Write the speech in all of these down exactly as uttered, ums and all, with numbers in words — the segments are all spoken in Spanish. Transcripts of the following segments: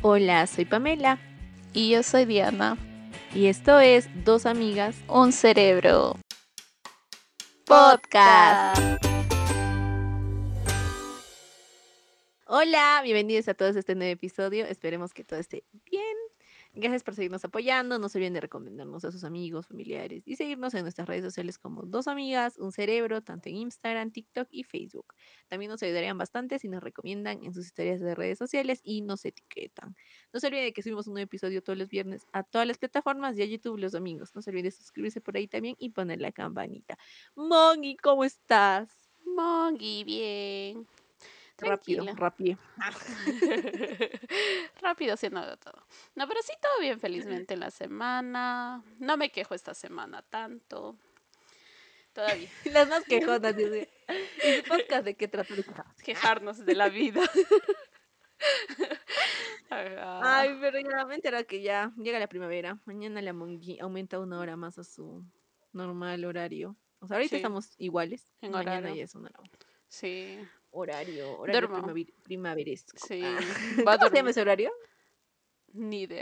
Hola, soy Pamela Y yo soy Diana. y esto es Dos Amigas Un cerebro. Podcast. Hola, bienvenidos a todos a este nuevo episodio. Esperemos que todo esté bien. Gracias por seguirnos apoyando. No se olviden de recomendarnos a sus amigos, familiares y seguirnos en nuestras redes sociales como Dos Amigas, Un Cerebro, tanto en Instagram, TikTok y Facebook. También nos ayudarían bastante si nos recomiendan en sus historias de redes sociales y nos etiquetan. No se olviden de que subimos un nuevo episodio todos los viernes a todas las plataformas y a YouTube los domingos. No se olviden de suscribirse por ahí también y poner la campanita. Mongi, ¿cómo estás? Mongi, bien. Rápido, Tranquila. rápido. Rápido haciendo de todo. No, pero sí, todo bien, felizmente en la semana. No me quejo esta semana tanto. Todavía. Las más quejonas, Dios mío. ¿Y su podcast de qué trata de quejarse? Quejarnos de la vida. Ajá. Ay, pero ya me enteré que ya llega la primavera. Mañana la Mongi aumenta una hora más a su normal horario. O sea, ahorita Sí, estamos iguales. en Mañana horario. ya es una hora. Sí. Horario, horario Duermo. primaver- primaveresco. Ah, Sí. Va a ¿Cómo se llama dormir. ese horario? Ni idea.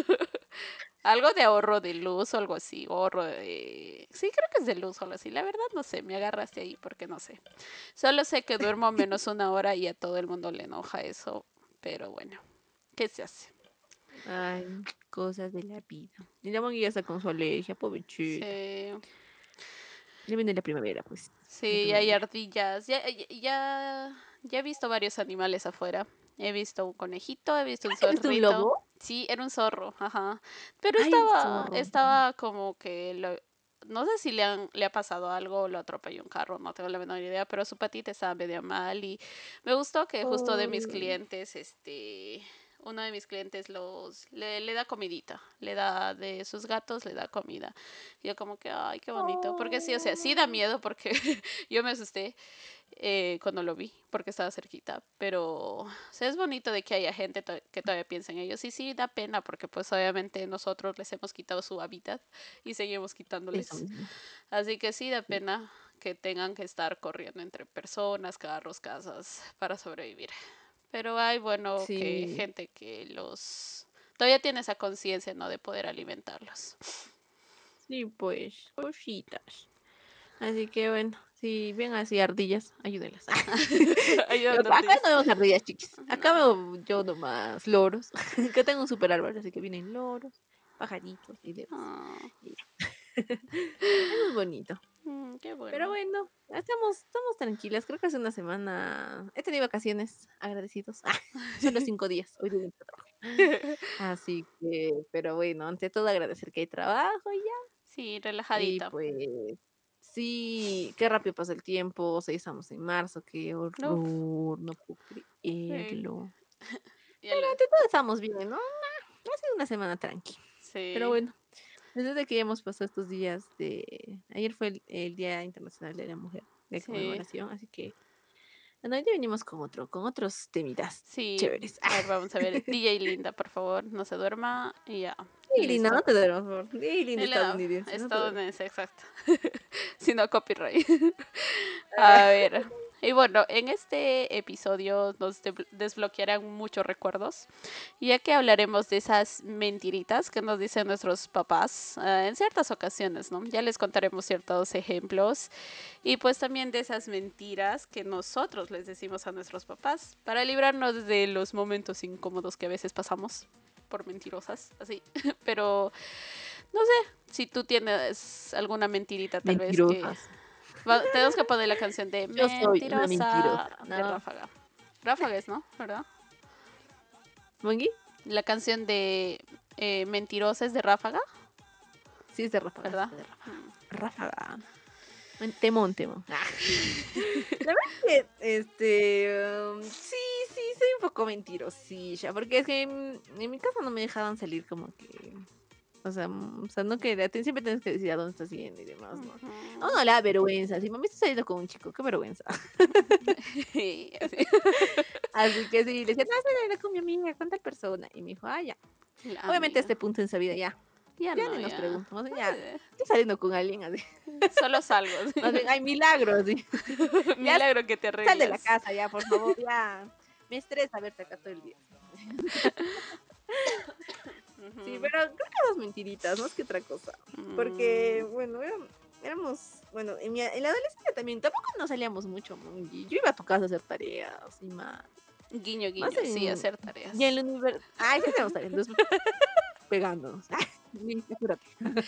Algo de ahorro de luz o algo así. Ahorro de... Sí, creo que es de luz o algo así. La verdad no sé, me agarraste ahí porque no sé. Solo sé que duermo menos una hora y a todo el mundo le enoja eso. Pero bueno, ¿qué se hace? Ay, cosas de la vida. Y la Mongi ya está con su alergia, pobrecita. Sí, Ya viene la primavera, pues. La sí, hay primavera. ardillas. Ya, ya, ya, ya he visto varios animales afuera. He visto un conejito, he visto un ¿Has visto un zorrito. lobo? Sí, era un zorro, ajá. Pero Ay, un estaba, zorro. estaba como que lo, no sé si le han, le ha pasado algo, lo atropelló un carro, no tengo la menor idea, pero su patita estaba medio mal y me gustó que justo de mis Oh. clientes, este, uno de mis clientes los, le, le da comidita, le da de sus gatos, le da comida. Y yo como que, ay, qué bonito, porque sí, o sea, sí da Oh. miedo porque yo me asusté eh, cuando lo vi, porque estaba cerquita, pero o sea, es bonito de que haya gente to- que todavía piensa en ellos. Y sí, da pena porque pues obviamente nosotros les hemos quitado su hábitat y seguimos Eso quitándoles. mismo. Así que sí, da Sí. pena que tengan que estar corriendo entre personas, carros, casas para sobrevivir. Pero hay, bueno, que Sí, gente que los... Todavía tiene esa conciencia, ¿no? De poder alimentarlos. sí, pues, cositas. Así que bueno, si ven así ardillas, ayúdenlas. Pero Ayudando a acá ardillas. no vemos ardillas chiquis. Acá No. veo yo nomás loros. Que tengo un super árbol, así que vienen loros, pajaritos y demás. Ah, Y ya. Eso es bonito. mm, qué Pero bueno. bueno, estamos, estamos tranquilas. Creo que hace una semana he tenido vacaciones agradecidos. Solo cinco días. Hoy tuve mucho trabajo. Así que, pero bueno, ante todo agradecer que hay trabajo y ya. Sí, Y relajadita. pues sí, qué rápido pasa el tiempo, o sea, ya estamos en marzo, qué Uf, horror, no puedo sí. creerlo. Ya Pero lo- ante todo estamos bien, ¿no? Ha sido una semana tranqui. Pero Sí. bueno, desde que ya hemos pasado estos días de... Ayer fue el, el Día Internacional de la Mujer, de Sí. conmemoración, así que bueno, hoy día venimos con otro, con otros temitas Sí. chéveres. A ver, vamos a ver. D J Linda, por favor, no se duerma. Y ya. Sí, linda, no Listo. te duermas, por favor. Sí, linda Él le da estadounidense, no te duermas. estadounidense, exacto. Si no, copyright. A ver. Y bueno, en este episodio nos de- desbloquearán muchos recuerdos, ya que hablaremos de esas mentiritas que nos dicen nuestros papás eh, en ciertas ocasiones, ¿no? Ya les contaremos ciertos ejemplos y pues también de esas mentiras que nosotros les decimos a nuestros papás para librarnos de los momentos incómodos que a veces pasamos por mentirosas, así. Pero no sé si tú tienes alguna mentirita tal vez que... Mentirosas. Va- tenemos que poner la canción de Yo soy una mentirosa. Mentirosa de No. Ráfaga. Ráfaga es, ¿no? ¿Verdad? ¿Mongi? La canción de eh, Mentirosa es de Ráfaga, Sí, es de ráfaga, ¿verdad? sí, de ráfaga. Mm. Ráfaga. Men- Temón, temón. Ah. La verdad es que, este, um, sí, sí, soy un poco mentirosilla, porque es que en, en mi casa no me dejaban salir como que, o sea, mm, o sea, no que te- siempre tienes que decir a dónde estás yendo y demás, ¿no? A Ujú. uno le da vergüenza, si mami está saliendo con un chico, qué vergüenza. Y así. Así que sí, le decía, no, estoy saliendo con mi amiga, con tal persona, y me dijo, ah, ya. La Obviamente a amiga. este punto en su vida ya, Ya ya no, ni nos ya. preguntamos, ya, Eh, estoy saliendo con alguien, así. Solo salgo. Más bien, ay, milagros, sí. Ya Milagro que te sal de la arreglas. casa, ya, por favor, ya. Me estresa verte acá todo el día. Sí, Ujú. pero creo que dos mentiritas, más que otra cosa. Porque, Mm, bueno, éram- éramos, bueno, en, mi, en la adolescencia también, tampoco no salíamos mucho, Mongi. Yo iba a tu casa a hacer tareas y más. guiño, Más guiño, sí, en, hacer y en tareas. la universidad. Ay, sí hacíamos tareas, entonces pegándonos. Ni- apúrate.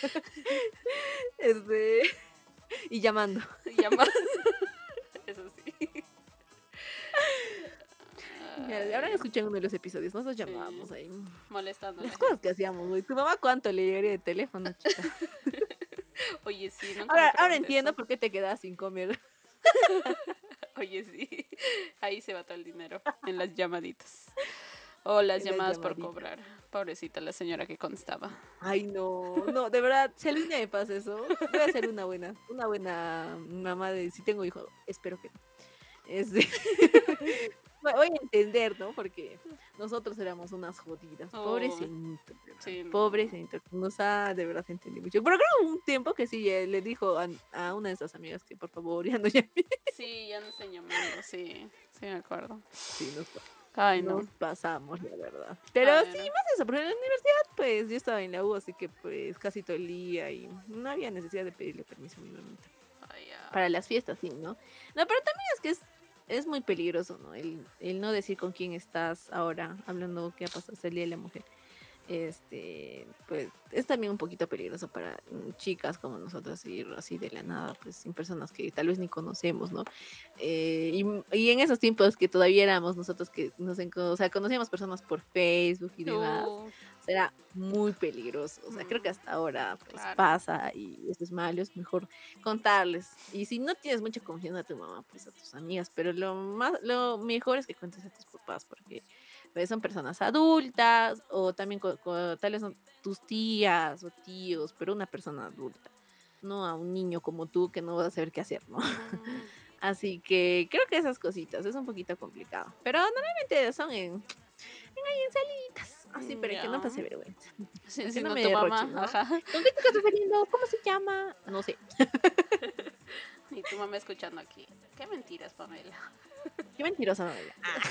Este, y llamando. Llama. Eso sí. Ya, ahora Ay, escuché uno de los episodios, nosotros sí, llamábamos ahí. molestando a la Las cosas gente. que hacíamos, güey. Tu mamá cuánto le llegaría de teléfono, chica. Oye, sí, nunca me Ahora, ahora pregunté entiendo eso. por qué te quedas sin comer. Oye, sí. Ahí se va todo el dinero, en las llamaditas. O las En las llamadas por llamaditas. cobrar. Pobrecita la señora que constaba. Ay, no, no, de verdad, si algún día me pasa eso, voy a ser una buena, una buena mamá de si tengo hijo, espero que no. Este, voy voy a entender, ¿no? Porque nosotros éramos unas jodidas, pobre Oh, ceñito, de verdad, sí, pobre no. ceñito, nos ha de verdad entendido mucho. Pero creo que hubo un tiempo que sí, eh, le dijo a, a una de esas amigas que por favor ya no llame. Sí, ya no estoy llamando, sí. Sí, me acuerdo. Sí, nos, pa- Ay, no. nos pasamos, la verdad. A Pero sí, ver. más eso, porque en la universidad, pues yo estaba en la U, así que pues casi todo el día y no había necesidad de pedirle permiso a mi mamita. Ay, ya. Para las fiestas, sí, ¿no? No, pero también es que es, es muy peligroso, ¿no? El, el no decir con quién estás ahora, hablando qué ha pasado hasta el Día de la Mujer. Este, pues es también un poquito peligroso para mm, chicas como nosotras ir así de la nada, pues sin personas que tal vez ni conocemos, ¿no? Eh, y, y en esos tiempos que todavía éramos nosotros que nos, enco- o sea, conocíamos personas por Facebook y demás, Uh, o sea, era muy peligroso. O sea, creo que mm, hasta ahora pues claro. pasa y eso es malo, es mejor contarles. Y si no tienes mucha confianza a tu mamá, pues a tus amigas, pero lo más, lo mejor es que cuentes a tus papás porque pues, son personas adultas o también co- co- tal vez son tus tías o tíos, pero una persona adulta, no a un niño como tú que no vas a saber qué hacer, ¿no? Mm, Así que creo que esas cositas es un poquito complicado, pero normalmente son en, en salitas, así mm, para que no ya. pase vergüenza, Si, para que si no no me tu derroche, mamá, ¿no? ajá. ¿Con qué chica estás saliendo? ¿Cómo se llama? No sé. Y tu mamá escuchando aquí. Qué mentiras, Pamela. Qué mentirosa novela. Ah.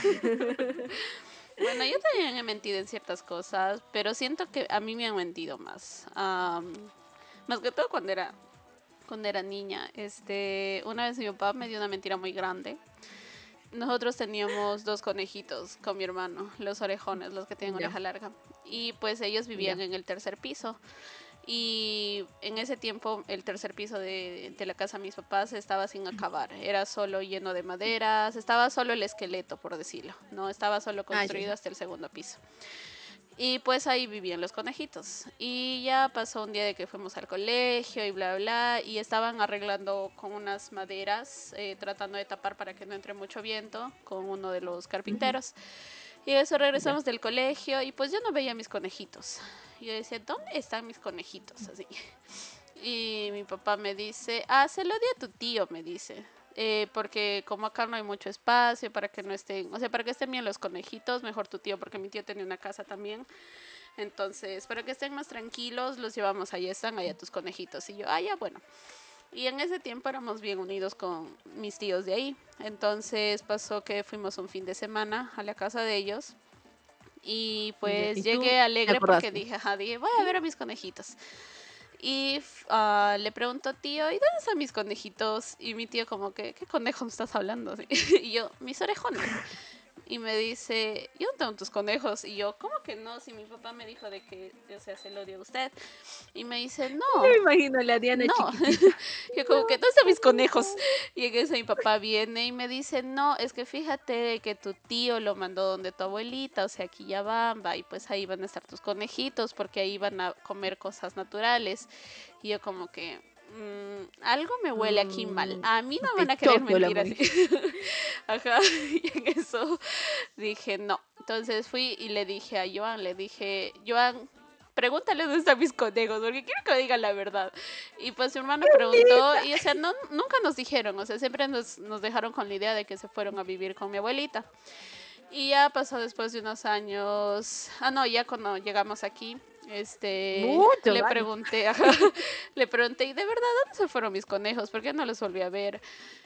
Bueno, yo también he mentido en ciertas cosas, pero siento que a mí me han mentido más. Am, más que todo cuando era, cuando era niña. Este, una vez mi papá me dio una mentira muy grande. Nosotros teníamos dos conejitos con mi hermano, los orejones, los que tienen Ya, oreja larga. Y pues ellos vivían ya, en el tercer piso. Y en ese tiempo el tercer piso de, de la casa de mis papás estaba sin acabar. Era solo lleno de maderas, estaba solo el esqueleto, por decirlo. No estaba solo ah, ya, construido ya. hasta el segundo piso. Y pues ahí vivían los conejitos. Y ya pasó un día de que fuimos al colegio y bla, bla, y estaban arreglando con unas maderas, eh, tratando de tapar para que no entre mucho viento, con uno de los Ujú, carpinteros. Y eso ya. regresamos del colegio y pues yo no veía mis conejitos. Yo decía, ¿dónde están mis conejitos? Así. Y mi papá me dice, ah, se lo di a tu tío, me dice. Eh, porque como acá no hay mucho espacio para que no estén, o sea, para que estén bien los conejitos, mejor tu tío, porque mi tío tenía una casa también. Entonces, para que estén más tranquilos, los llevamos allá, están allá tus conejitos. Y yo, ah, ya, bueno. Y en ese tiempo éramos bien unidos con mis tíos de ahí. Entonces pasó que fuimos un fin de semana a la casa de ellos. Y Ya. pues Y tú llegué te alegre porque acordaste. dije, ajá, dije, voy a ver a mis conejitos. Y uh, le pregunto, tío, ¿y dónde están mis conejitos? Y mi tío como que, ¿qué conejos estás hablando? Y yo, mis orejones. Y me dice, ¿y dónde están tus conejos? Y yo, ¿cómo que no? Si mi papá me dijo de que, o sea, se lo dio a usted. Y me dice, Ya no, me imagino a la Diana no. chiquitita. Yo como que, ¿dónde están mis conejos? No. Y en eso mi papá viene y me dice, no, es que fíjate que tu tío lo mandó donde tu abuelita, o sea, aquí ya van, va, y pues ahí van a estar tus conejitos, porque ahí van a comer cosas naturales. Y yo como que, mmm, algo me huele aquí mal. Mm, A mí no me van a querer sospechoso la mentir así. Mongi. Ajá, y en eso dije, no. Entonces fui y le dije a Joan, le dije, Joan, pregúntale dónde están mis conejos, porque quiero que me digan la verdad. Y pues mi hermano preguntó, y o sea, no, nunca nos dijeron, o sea, siempre nos, nos dejaron con la idea de que se fueron a vivir con mi abuelita. Y ya pasó después de unos años, ah, no, ya cuando llegamos aquí, este, Muchos le años. pregunté, ajá, le pregunté, ¿y de verdad dónde se fueron mis conejos? ¿Por qué no los volví a ver?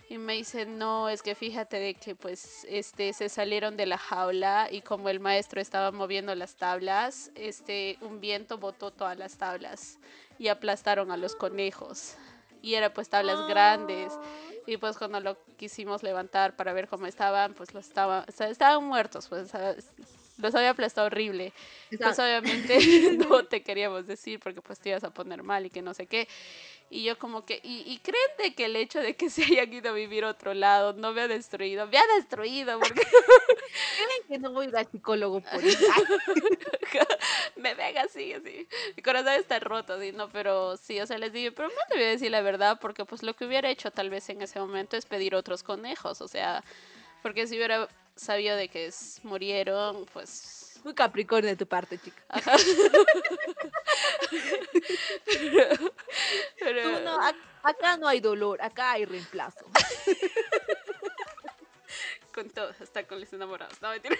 Y me dice, no, es que fíjate de que pues este se salieron de la jaula y como el maestro estaba moviendo las tablas, este un viento botó todas las tablas y aplastaron a los conejos. Y era pues tablas grandes. Ah, Y pues cuando lo quisimos levantar para ver cómo estaban, pues los estaban, o sea, estaban muertos, pues o sea, los había aplastado horrible. Pues esa- obviamente no te queríamos decir porque pues te ibas a poner mal y que no sé qué. Y yo como que, y, y creen de que el hecho de que se hayan ido a vivir a otro lado no me ha destruido, me ha destruido porque ¿Creen que no voy a ir al psicólogo por eso? Ay, me ven así, así. Mi corazón está roto, así, no, pero sí, o sea, les digo, pero no te voy a decir la verdad porque pues lo que hubiera hecho tal vez en ese momento es pedir otros conejos, o sea, porque si hubiera sabido de que es- murieron, pues... muy Capricornio de tu parte, chica. Ajá. Pero, Tú no, pero ac- acá no hay dolor, acá hay reemplazo. con todo, hasta con los enamorados, no mentira.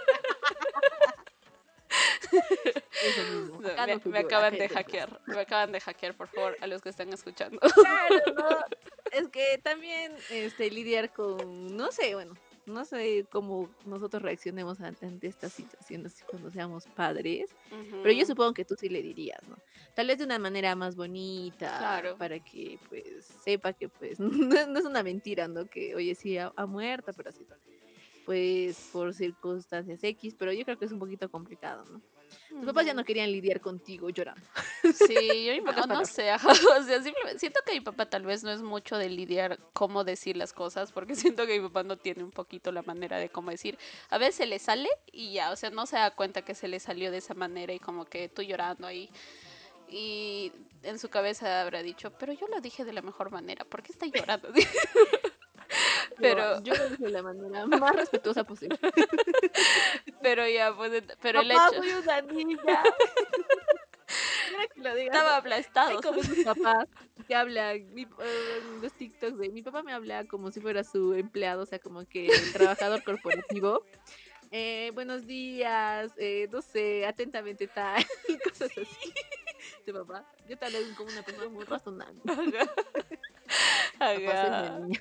Eso mismo, No, acá me, no se me llora, acá acaban hay de reemplazo. hackear, me acaban de hackear, por favor, a los que están escuchando. Claro, no, es que también este lidiar con, no sé, bueno, no sé cómo nosotros reaccionemos ante, ante estas situaciones cuando seamos padres, pero yo Ujú, supongo que tú sí le dirías, ¿no? Tal vez de una manera más bonita, claro. para que pues sepa que pues no, es no es una mentira, ¿no? Que oye, sí ha, ha muerto, pero así, pues por circunstancias X, pero yo creo que es un poquito complicado, ¿no? Tus papás ya no Ujú. querían lidiar contigo llorando, Sí, yo mi en pa- pocas o no palabras. sé, ajá, o sea, simplemente siento que mi papá tal vez no es mucho de lidiar cómo decir las cosas, porque siento que mi papá no tiene un poquito la manera de cómo decir. A veces se le sale y ya, o sea, no se da cuenta que se le salió de esa manera y como que tú llorando ahí. Y en su cabeza habrá dicho, pero yo lo dije de la mejor manera, ¿por qué está llorando? Yo, Pero, yo lo dije de la manera más respetuosa posible. pero ya, pues, ent- pero el Papá, hecho, soy una niña. Quiero que lo digas. estaba Hay aplastado. como esos papás que hablan, mi- eh, en los TikToks de mi papá me habla como si fuera su empleado, o sea, como que el trabajador corporativo. Eh, buenos días, eh, no sé, atentamente tal, y cosas así. De papá, yo tal vez como una persona muy razonable. Ajá, Papá, soy una ajá. niña.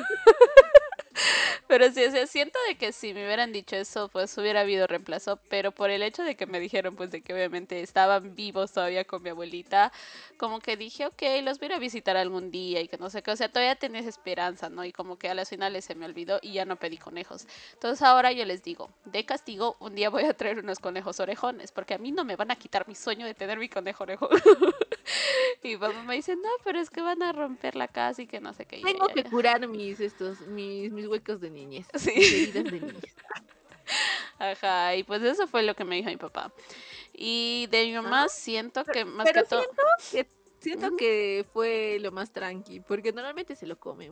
Pero sí, o sea, siento de que si me hubieran dicho eso, pues hubiera habido reemplazo, pero por el hecho de que me dijeron, pues de que obviamente estaban vivos todavía con mi abuelita, como que dije, ok, los voy a ir a visitar algún día y que no sé qué, o sea, todavía tenés esperanza, ¿no? Y como que a las finales se me olvidó y ya no pedí conejos. Entonces ahora yo les digo, de castigo, un día voy a traer unos conejos orejones, porque a mí no me van a quitar mi sueño de tener mi conejo orejón. Y mi papá me dice, no, pero es que van a romper la casa y que no sé qué, y ya, Tengo ya, que ya. curar mis, estos, mis, mis huecos de niñez, mis Sí. heridas de niñez. Ajá, y pues eso fue lo que me dijo mi papá. Y de mi ¿Ah? mamá siento Pero, que más que pero todo... siento que siento Ujú. que fue lo más tranqui, porque normalmente se lo comen.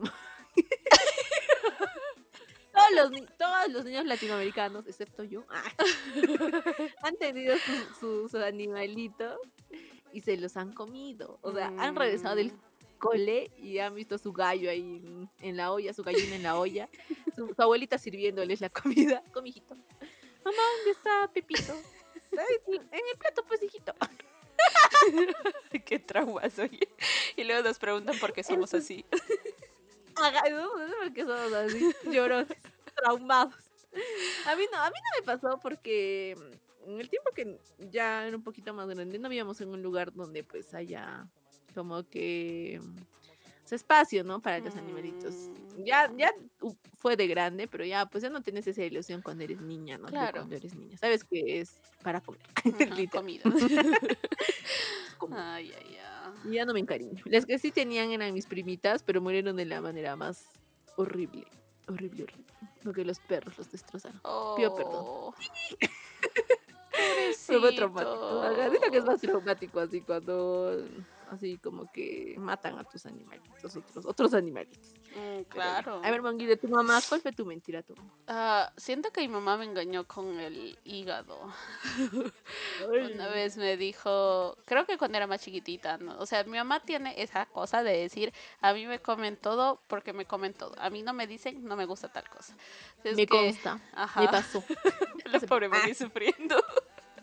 Todos los, ni- todos los niños latinoamericanos, excepto yo, ah, han tenido sus, sus animalitos y se los han comido. O sea, han regresado del Mm, cole y han visto su gallo ahí en, en la olla, su gallina en la olla, su, su abuelita sirviéndoles la comida. Come, hijito. Mamá, ¿dónde está Pepito? "Ay, en el plato, pues, hijito. qué traumas, oye. Y luego nos preguntan por qué somos Entonces, así. haga- no, no sé por qué somos así, llorones, traumados. A mí no, a mí no me pasó porque mm, en el tiempo que ya era un poquito más grande, no vivíamos en un lugar donde pues haya como que mm, ese espacio, ¿no? Para los animalitos. Mm, Ya, ya, ya u- fue de grande, pero ya pues ya no tienes esa ilusión cuando eres niña, ¿no? De claro. cuando eres niña. Sabes que es para comer, Ajá, literal. comida. Es comida. Ay, ay, ay. Y ya no me encariño. Las que sí tenían eran mis primitas, pero murieron de la manera más horrible. Horrible, horrible. Porque los perros los destrozaron. Pido perdón. Oh, Pero fue traumático. Ajá, siento que es pobrecito. más traumático así cuando así como que matan a tus animalitos, otros, otros animalitos. Mm, Pero ya. A claro. ver, Mongui, de tu mamá, ¿cuál fue tu mentira, tu mamá? Ah, siento que mi mamá me engañó con el hígado. Una Ay, vez me dijo, creo que cuando era más chiquitita, ¿no? O sea, mi mamá tiene esa cosa de decir, a mí me comen todo porque me comen todo. A mí no me dicen, no me gusta tal cosa. Es me que, consta, me ajá, pasó. la Hace poco. pobre Ah, Moni sufriendo.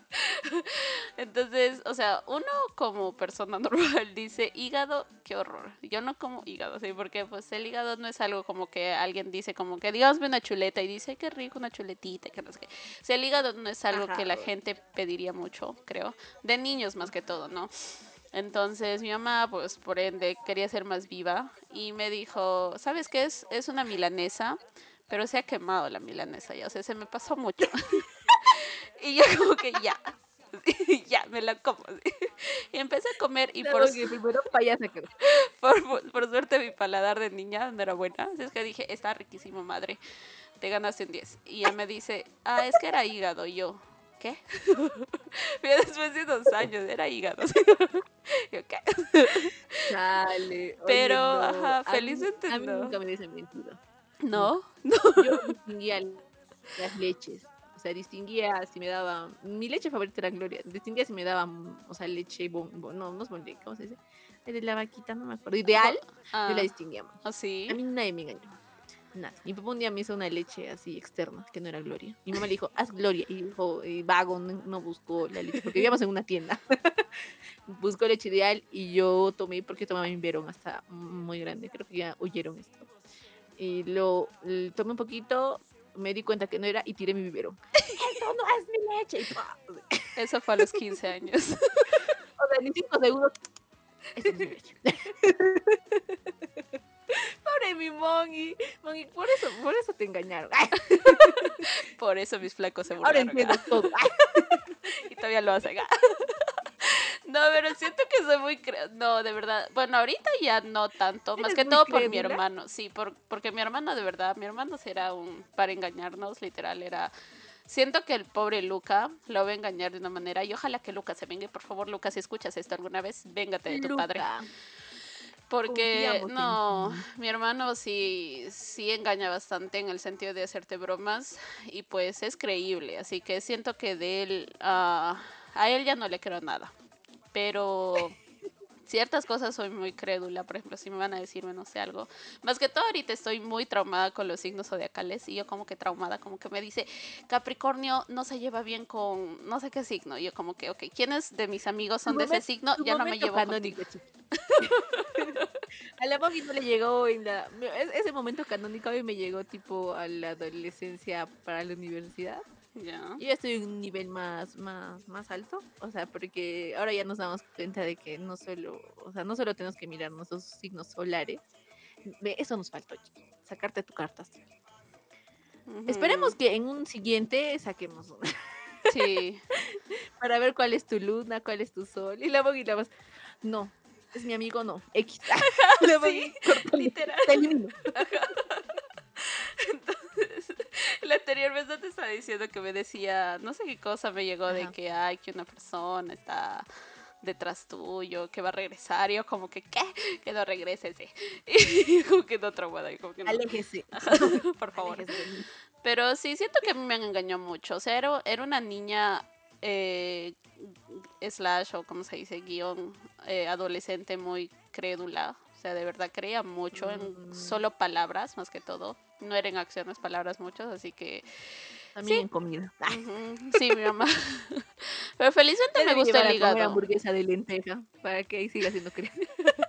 Entonces, o sea, uno como persona normal dice hígado, qué horror. Yo no como hígado, sí, porque pues el hígado no es algo como que alguien dice como que digamos una chuleta y dice, ay, qué rico una chuletita, que no sé qué. O sea, el hígado no es algo que Ajá, la gente pediría mucho, creo, de niños más que todo, ¿no? Entonces mi mamá, pues por ende, quería ser más viva y me dijo, ¿sabes qué es? Es una milanesa, pero se ha quemado la milanesa ya, o sea, se me pasó mucho. Y yo como que ya, ya, me la como. ¿Sí? Y empecé a comer y por, claro que primero payasa que por, por, por suerte mi paladar de niña no era buena. Así es que dije, está riquísimo, madre, te ganaste un diez. Y ella me dice, ah, es que era hígado. Y yo, ¿qué? Mira, después de dos años, era hígado. Yo, ¿qué? chale. Pero, Oye, no. ajá, A mí, felizmente a mí no. nunca me hubiesen mentido. No, Nunca. no. Yo distinguía las leches. O sea, distinguía si me daba. Mi leche favorita era Gloria. Distinguía si me daban, o sea, leche bon, bon- no, no es bon leche, ¿cómo se dice? El de la vaquita, no me acuerdo. Ideal, Bo- yo la ah, distinguía mucho. A ¿así? mí nadie me engañó. Nada. Mi papá un día me hizo una leche así externa, que no era Gloria. Mi mamá le dijo, haz Gloria. Y dijo, y vago, no, no buscó la leche, porque vivíamos en una tienda. Buscó leche ideal y yo tomé, porque tomaba mi biberón hasta muy grande. Creo que ya oyeron esto. Y lo l- tomé un poquito, me di cuenta que no era y tiré mi biberón. Esto no es mi leche. Y ¡pua! O sea, Eso fue a los quince años. o sea, ni cinco segundos. Esto no es mi leche. Pobre mi Mongi. Mongi, por eso, por eso te engañaron. Por eso mis flacos se Ahora burlaron. entiendo todo. Y todavía lo hacen. No, pero siento que soy muy... cre- No, de verdad. Bueno, ahorita ya no tanto. Más ¿Eres que muy todo por mi crédula? hermano. Sí, por, porque mi hermano, de verdad, mi hermano sí era un... Para engañarnos, literal, era... Siento que el pobre Luca lo va a engañar de una manera. Y ojalá que Luca se venga. Y por favor, Luca, si escuchas esto alguna vez, véngate de tu padre. Luca, Porque, confiamos en no, ti. mi hermano sí, sí engaña bastante en el sentido de hacerte bromas y pues es creíble, así que siento que de él, ah, a él ya no le creo nada, pero ciertas cosas soy muy crédula, por ejemplo, si me van a decirme, no sé, algo. Más que todo ahorita estoy muy traumada con los signos zodiacales y yo como que traumada, como que me dice, Capricornio no se lleva bien con no sé qué signo. Y yo como que, ok, ¿quiénes de mis amigos Tu son de ese momento, signo? tu Ya no me momento llevo contigo. canónico, chiqui. A la Mongi no le llegó en la... e- Ese momento canónico a mí me llegó tipo a la adolescencia para la universidad. Ya. Yo ya estoy en un nivel más, más, más alto, o sea, porque ahora ya nos damos cuenta de que no solo, o sea, no solo tenemos que mirar nuestros signos solares, ve, eso nos faltó, chiqui, sacarte tu carta astral. Esperemos Ujú. que en un siguiente saquemos una, Sí. para ver cuál es tu luna, cuál es tu sol, y la Bogi la vas, no, es mi amigo, no, X, la Sí, Bogi, cortale, literal. te elimino. Entonces, la anterior vez no te estaba diciendo que me decía, no sé qué cosa me llegó de Ajá. que hay que una persona está detrás tuyo, que va a regresar, y yo como que, ¿qué? Que no regrese, sí. Y como que no traumada, y como que no, Aléjese, por favor. aléjese de mí. Pero sí, siento que a mí me han engañado mucho. O sea, era, era una niña eh, slash o como se dice, guión eh, adolescente muy crédula. O sea, de verdad creía mucho en Mm, solo palabras, más que todo. No eran acciones, palabras muchos, así que sí. también en comida. Ujú, sí, mi mamá. Pero felizmente Ya me debe gusta llevar el a comer hígado. hamburguesa de lenteja para que ahí siga siendo crema.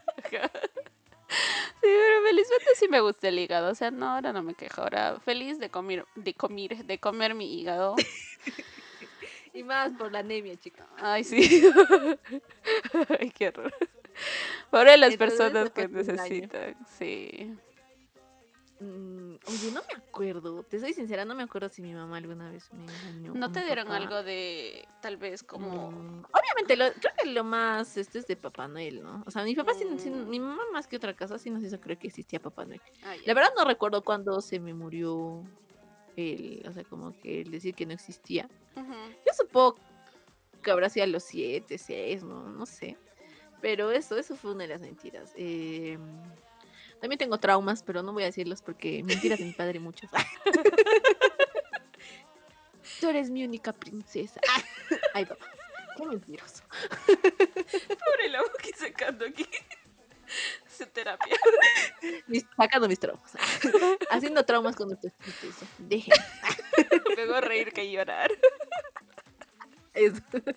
Sí, pero felizmente sí me gusta el hígado. O sea, no, ahora no me quejo. Ahora feliz de comer, de comer, de comer mi hígado. Y más por la anemia, chica. Ay, sí. Ay, qué horror. Para las Entonces personas ese fue que tu engaño. necesitan, sí. Mm, oye, no me acuerdo. Te soy sincera, no me acuerdo si mi mamá alguna vez me engañó ¿No o mi te dieron papá. algo de tal vez como... Mm, obviamente, lo, creo que lo más este es de Papá Noel, ¿no? O sea, mi papá sí, sí- mm, mi mamá más que otra cosa sí nos hizo creer que existía Papá Noel. ah, La ya. verdad no recuerdo cuándo se me murió el, o sea, como que el decir que no existía. Ujú. Yo supongo que habrá sido a los siete, seis, no, no sé. Pero eso, eso fue una de las mentiras. Eh, también tengo traumas, pero no voy a decirlos porque mentiras de mi padre muchas. Tú eres mi única princesa. Ay, papá, qué mentiroso. Pobre la boca sacando aquí su terapia. Mis- sacando mis traumas. Haciendo traumas con nuestro chiste. Eso. Déjenme. Luego reír que llorar. Eso.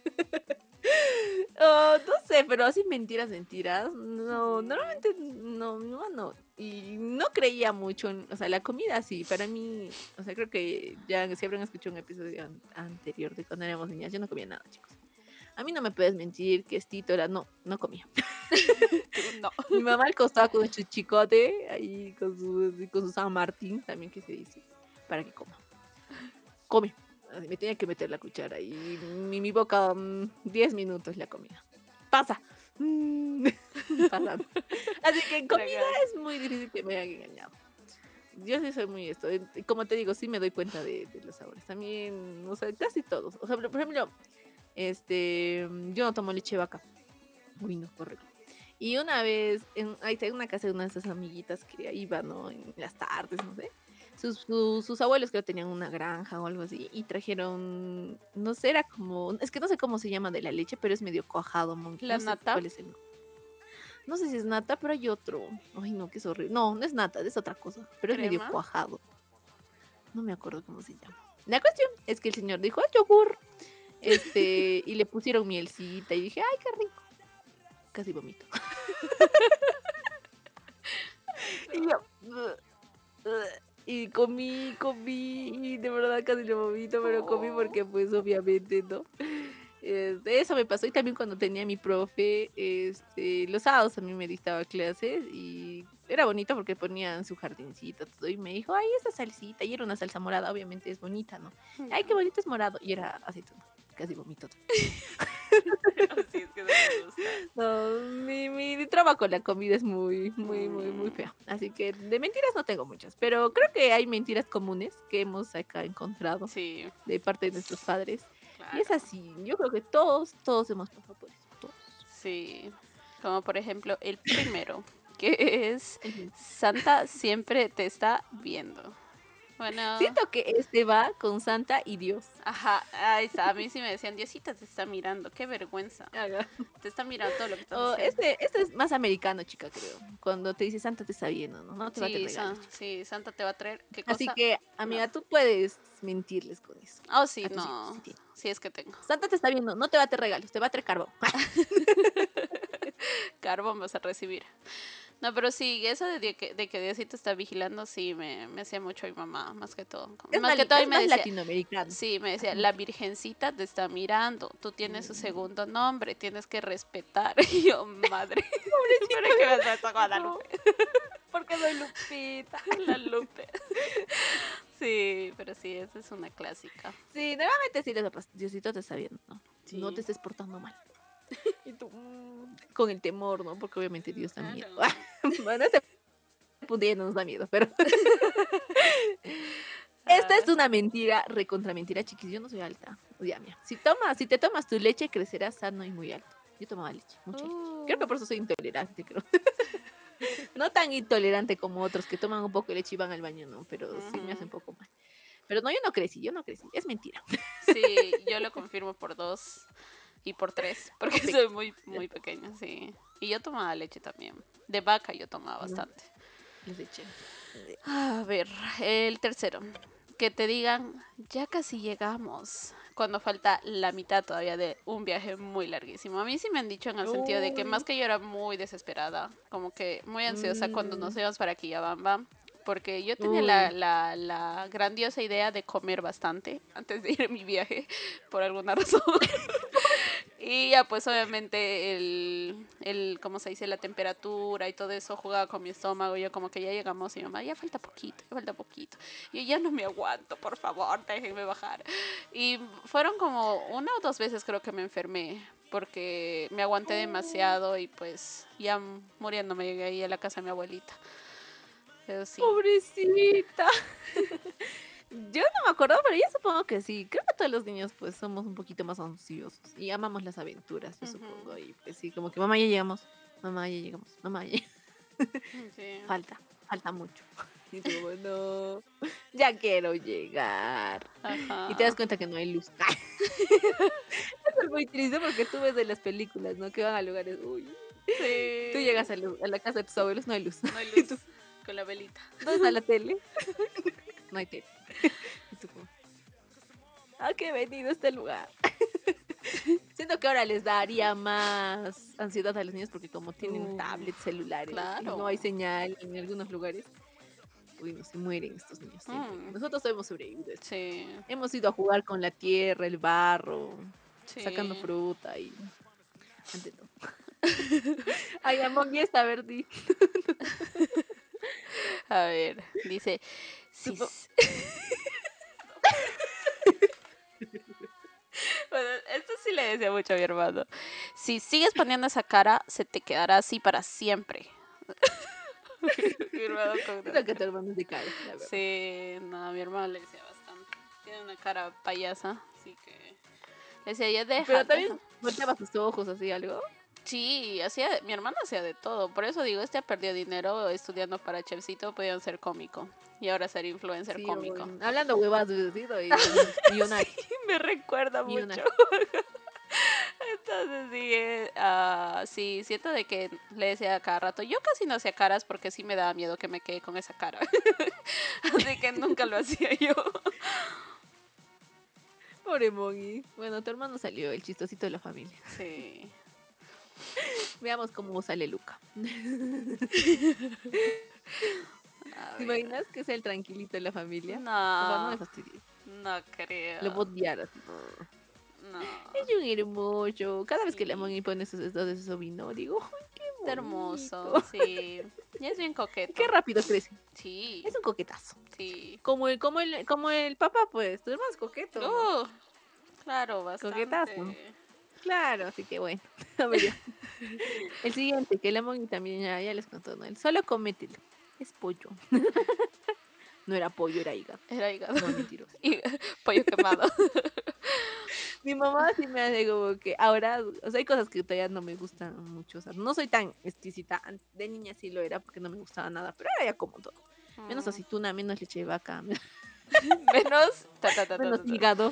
Oh, no sé, pero así mentiras, mentiras. No, normalmente no, no, no. Y no creía mucho en, o sea, la comida sí, para mí, o sea, creo que ya si habrán escuchado un episodio an- anterior de cuando éramos niñas, yo no comía nada, chicos. A mí no me puedes mentir que Estito era, no, no comía. Tú no. Mi mamá al costado con su chicote, ahí con su, con su San Martín, también que se dice, para que coma. Come. Así, me tenía que meter la cuchara y mi, mi boca, mm, diez minutos la comida. Pasa. Mm, pasando. Así que en comida Tragar. es muy difícil que me hayan engañado. Yo sí soy muy esto. y Como te digo, sí me doy cuenta de, de los sabores. También, o sea, casi todos. O sea, por ejemplo, este, yo no tomo leche de vaca. Uy, no, horrible. Y una vez, en, ahí está en una casa de una de esas amiguitas que iba, ¿no? En las tardes, no sé. Sus, sus, sus abuelos creo tenían una granja o algo así y trajeron, no sé, era como, es que no sé cómo se llama de la leche, pero es medio cuajado, mon- La no sé nata. cuál es el, no sé si es nata, pero hay otro. Ay, no, que es horrible. No, no es nata, es otra cosa, pero es medio Crema. cuajado. No me acuerdo cómo se llama. La cuestión es que el señor dijo, "Ah, yogur", este, y le pusieron mielcita y dije, ay, qué rico. Casi vomito. Y yo, "Ugh, ugh". Y comí, comí, y de verdad casi lo vomito, pero comí Oh. porque pues obviamente, ¿no? Este, eso me pasó y también cuando tenía mi profe, este, los sábados a mí me dictaba clases y era bonito porque ponían su jardincito todo y me dijo, ay, esa salsita, y era una salsa morada, obviamente es bonita, ¿no? Ay, qué bonito es morado, y era aceituna, casi vomito. Así es que no te gusta. No, mi, mi, mi trama con la comida es muy, muy, muy, muy Mm, fea. Así que de mentiras no tengo muchas, pero creo que hay mentiras comunes que hemos acá encontrado sí, de parte de nuestros padres. Y es claro. así, yo creo que todos, todos hemos pasado por eso, todos. Sí. Como por ejemplo el primero, que es Ujú. Santa siempre te está viendo. Bueno, Siento que este va con Santa y Dios. ajá, ahí está. A mí sí me decían, Diosita te está mirando, qué vergüenza. Haga. Te está mirando todo lo que estás Oh, haciendo. este, este es más americano, chica, creo. Cuando te dice Santa te está viendo, ¿no? No te va a traer Sí, regalos, sa- chica. sí, Santa te va a traer, ¿qué Así cosa? que, amiga, Nada. tú puedes mentirles con eso. Oh, sí, A tus hijos, no, si tienes. sí es que tengo. Santa te está viendo, no te va a traer regalos, te va a traer carbón. Carbón vas a recibir. No, pero sí, eso de que, de que Diosito está vigilando, sí, me, me hacía mucho mi mamá, más que todo. Es Más más, que todo, y es me más decía, latinoamericano. sí, me decía, Ajá. la Virgencita te está mirando, tú tienes su Mm. segundo nombre, tienes que respetar. Y yo, madre, Pobrecita, espero que me has a no, Guadalupe, porque soy Lupita. la Lupe. Sí, pero sí, esa es una clásica. Sí, normalmente sí les va a pasar. Diosito te está viendo, ¿no? No te Sí, estés portando mal. Y tú, mm, con el temor, ¿no? Porque obviamente Dios da miedo. claro. Bueno, este punto ya no nos da miedo, pero esta es Ah, una mentira, recontra mentira, chiquis. Yo no soy alta. Ya, mira. Si tomas, si te tomas tu leche, crecerás sano y muy alto. Yo tomaba leche, mucha leche. Creo que uh, por eso soy intolerante, creo. No tan intolerante como otros que toman un poco de leche y van al baño, no, pero sí me hace ujú. un poco mal. Pero no, yo no crecí, yo no crecí. Es mentira. Sí, yo lo confirmo por dos y por tres, porque Muy soy pequeña. muy, muy pequeña, sí. Y yo tomaba leche también. De vaca yo tomaba No, bastante. es leche. A ver, el tercero. Que te digan, ya casi llegamos, cuando falta la mitad todavía de un viaje muy larguísimo. A mí sí me han dicho en el sentido de que más Uy. que yo era muy desesperada, como que muy ansiosa cuando nos Mm, íbamos para Quillabamba, porque yo tenía la, uy. la, la grandiosa idea de comer bastante antes de ir a mi viaje, por alguna razón. Y ya pues obviamente el, el, ¿cómo se dice? La temperatura y todo eso jugaba con mi estómago. Y yo como que ya llegamos y mi mamá, ya falta poquito, ya falta poquito. Y yo ya no me aguanto, por favor, déjenme bajar. Y fueron como una o dos veces creo que me enfermé porque me aguanté Oh, demasiado y pues ya muriéndome llegué ahí a la casa de mi abuelita. Pero sí. pobrecita. Yo no me acuerdo, pero yo supongo que sí. Creo que todos los niños pues somos un poquito más ansiosos y amamos las aventuras, yo supongo. Ujú. Y pues sí, como que mamá ya llegamos, mamá ya llegamos, mamá ya Sí. falta, falta mucho. Y tú como, no, ya quiero llegar. Y te das Ajá. cuenta que no hay luz. Es muy triste porque tú ves de las películas, ¿no? Que van a lugares, uy. Tú Sí. llegas a, lu- a la casa de tus abuelos, no hay luz. No hay Y tú, luz con la velita. ¿dónde está la tele? No hay tele. Y tú como, ¿a qué he venido a este lugar? Siento que ahora les daría más ansiedad a los niños porque como tienen Uf, tablets, celulares y no hay claro. señal en algunos lugares, uy, no se mueren estos niños siempre. Mm, Nosotros hemos sobrevivido esto. sí, Hemos ido a jugar con la tierra, el barro, sacando sí. fruta y ante todo. Ay, Among Us, a ver, di. A ver, dice, Tu si... pa- s- Bueno, esto sí le decía mucho a mi hermano. Si sigues poniendo esa cara, se te quedará así para siempre. Mi hermano con una Siento que tu cara. hermano es de caga, la verdad. Sí, no, a mi hermano le decía bastante. Tiene una cara payasa, así que le decía, ya deja, Pero deja. también volteaba sus ojos así algo. Sí, hacía, mi hermana hacía de todo. Por eso digo, este ha perdido dinero estudiando para chefcito, podían ser cómico. Y ahora ser influencer Sí, o cómico. en- hablando huevadas, decido y millonario, Sí, me recuerda mucho. millonario. Entonces dije, ah, sí, siento de que le decía a cada rato, yo casi no hacía caras porque sí me daba miedo que me quede con esa cara. Así que nunca lo hacía yo. Pobre Moggy. Bueno, tu hermano salió el chistosito de la familia. Sí. Veamos cómo sale Luca. A ¿Te ver. imaginas que es el tranquilito de la familia? Por favor, no me No, fastidies. no Lo creo. voy a odiar así. "Brr". No, Es un hermoso. Cada vez que la sí. Moggy pone sus estados de su vino, digo, ¡ay, qué Está bonito! hermoso, sí. Y es bien Qué coqueto. rápido crece. Sí, Es un coquetazo. sí. Como el, como el, como el papá, pues. Tu hermano es coqueto, ¿no? Uh, claro, Coquetazo. bastante. Claro, así que bueno. A ver, ya. El siguiente, que la Moggy también ya, ya les contó, ¿no? El solo comételo. Es pollo. No era pollo, era hígado. Era hígado. No, mentiroso. Y pollo quemado. Mi mamá sí me hace como que ahora, o sea, hay cosas que todavía no me gustan mucho. O sea, no soy tan exquisita. An- De niña sí lo era porque no me gustaba nada, pero ahora ya como todo. Menos Mm, aceituna, menos leche de vaca, Menos. Ta, ta, ta, ta, menos ta, ta. hígado.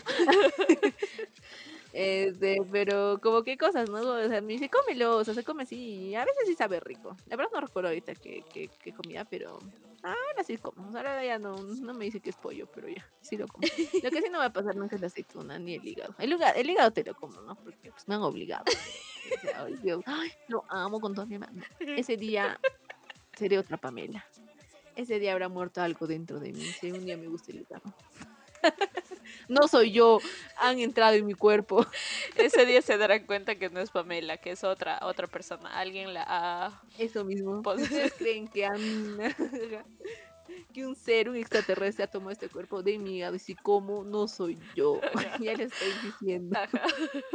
Este, pero como que cosas, ¿no? O sea, me dice, cómelo, o sea, se come así. Y a veces sí sabe rico. La verdad no recuerdo ahorita qué, qué, qué comía, pero ahora sí como. O sea, ahora ya no, no me dice que es pollo, pero ya, sí lo como. Lo que sí no va a pasar nunca es la aceituna ni el hígado. El hígado, el hígado te lo como, ¿no? Porque pues me han obligado. O sea, ay, Dios, ay, lo amo con toda mi alma. No, ese día seré otra Pamela. Ese día habrá muerto algo dentro de mí. Si un día me gusta el hígado. No soy yo, han entrado en mi cuerpo. Ese día se darán cuenta que no es Pamela, que es otra, otra persona. Alguien la ha Eso mismo. Si pos- ustedes creen que a mí, que un ser, un extraterrestre ha tomado este cuerpo de mi hígado y si como, no soy yo. Ya le estoy diciendo. Ajá.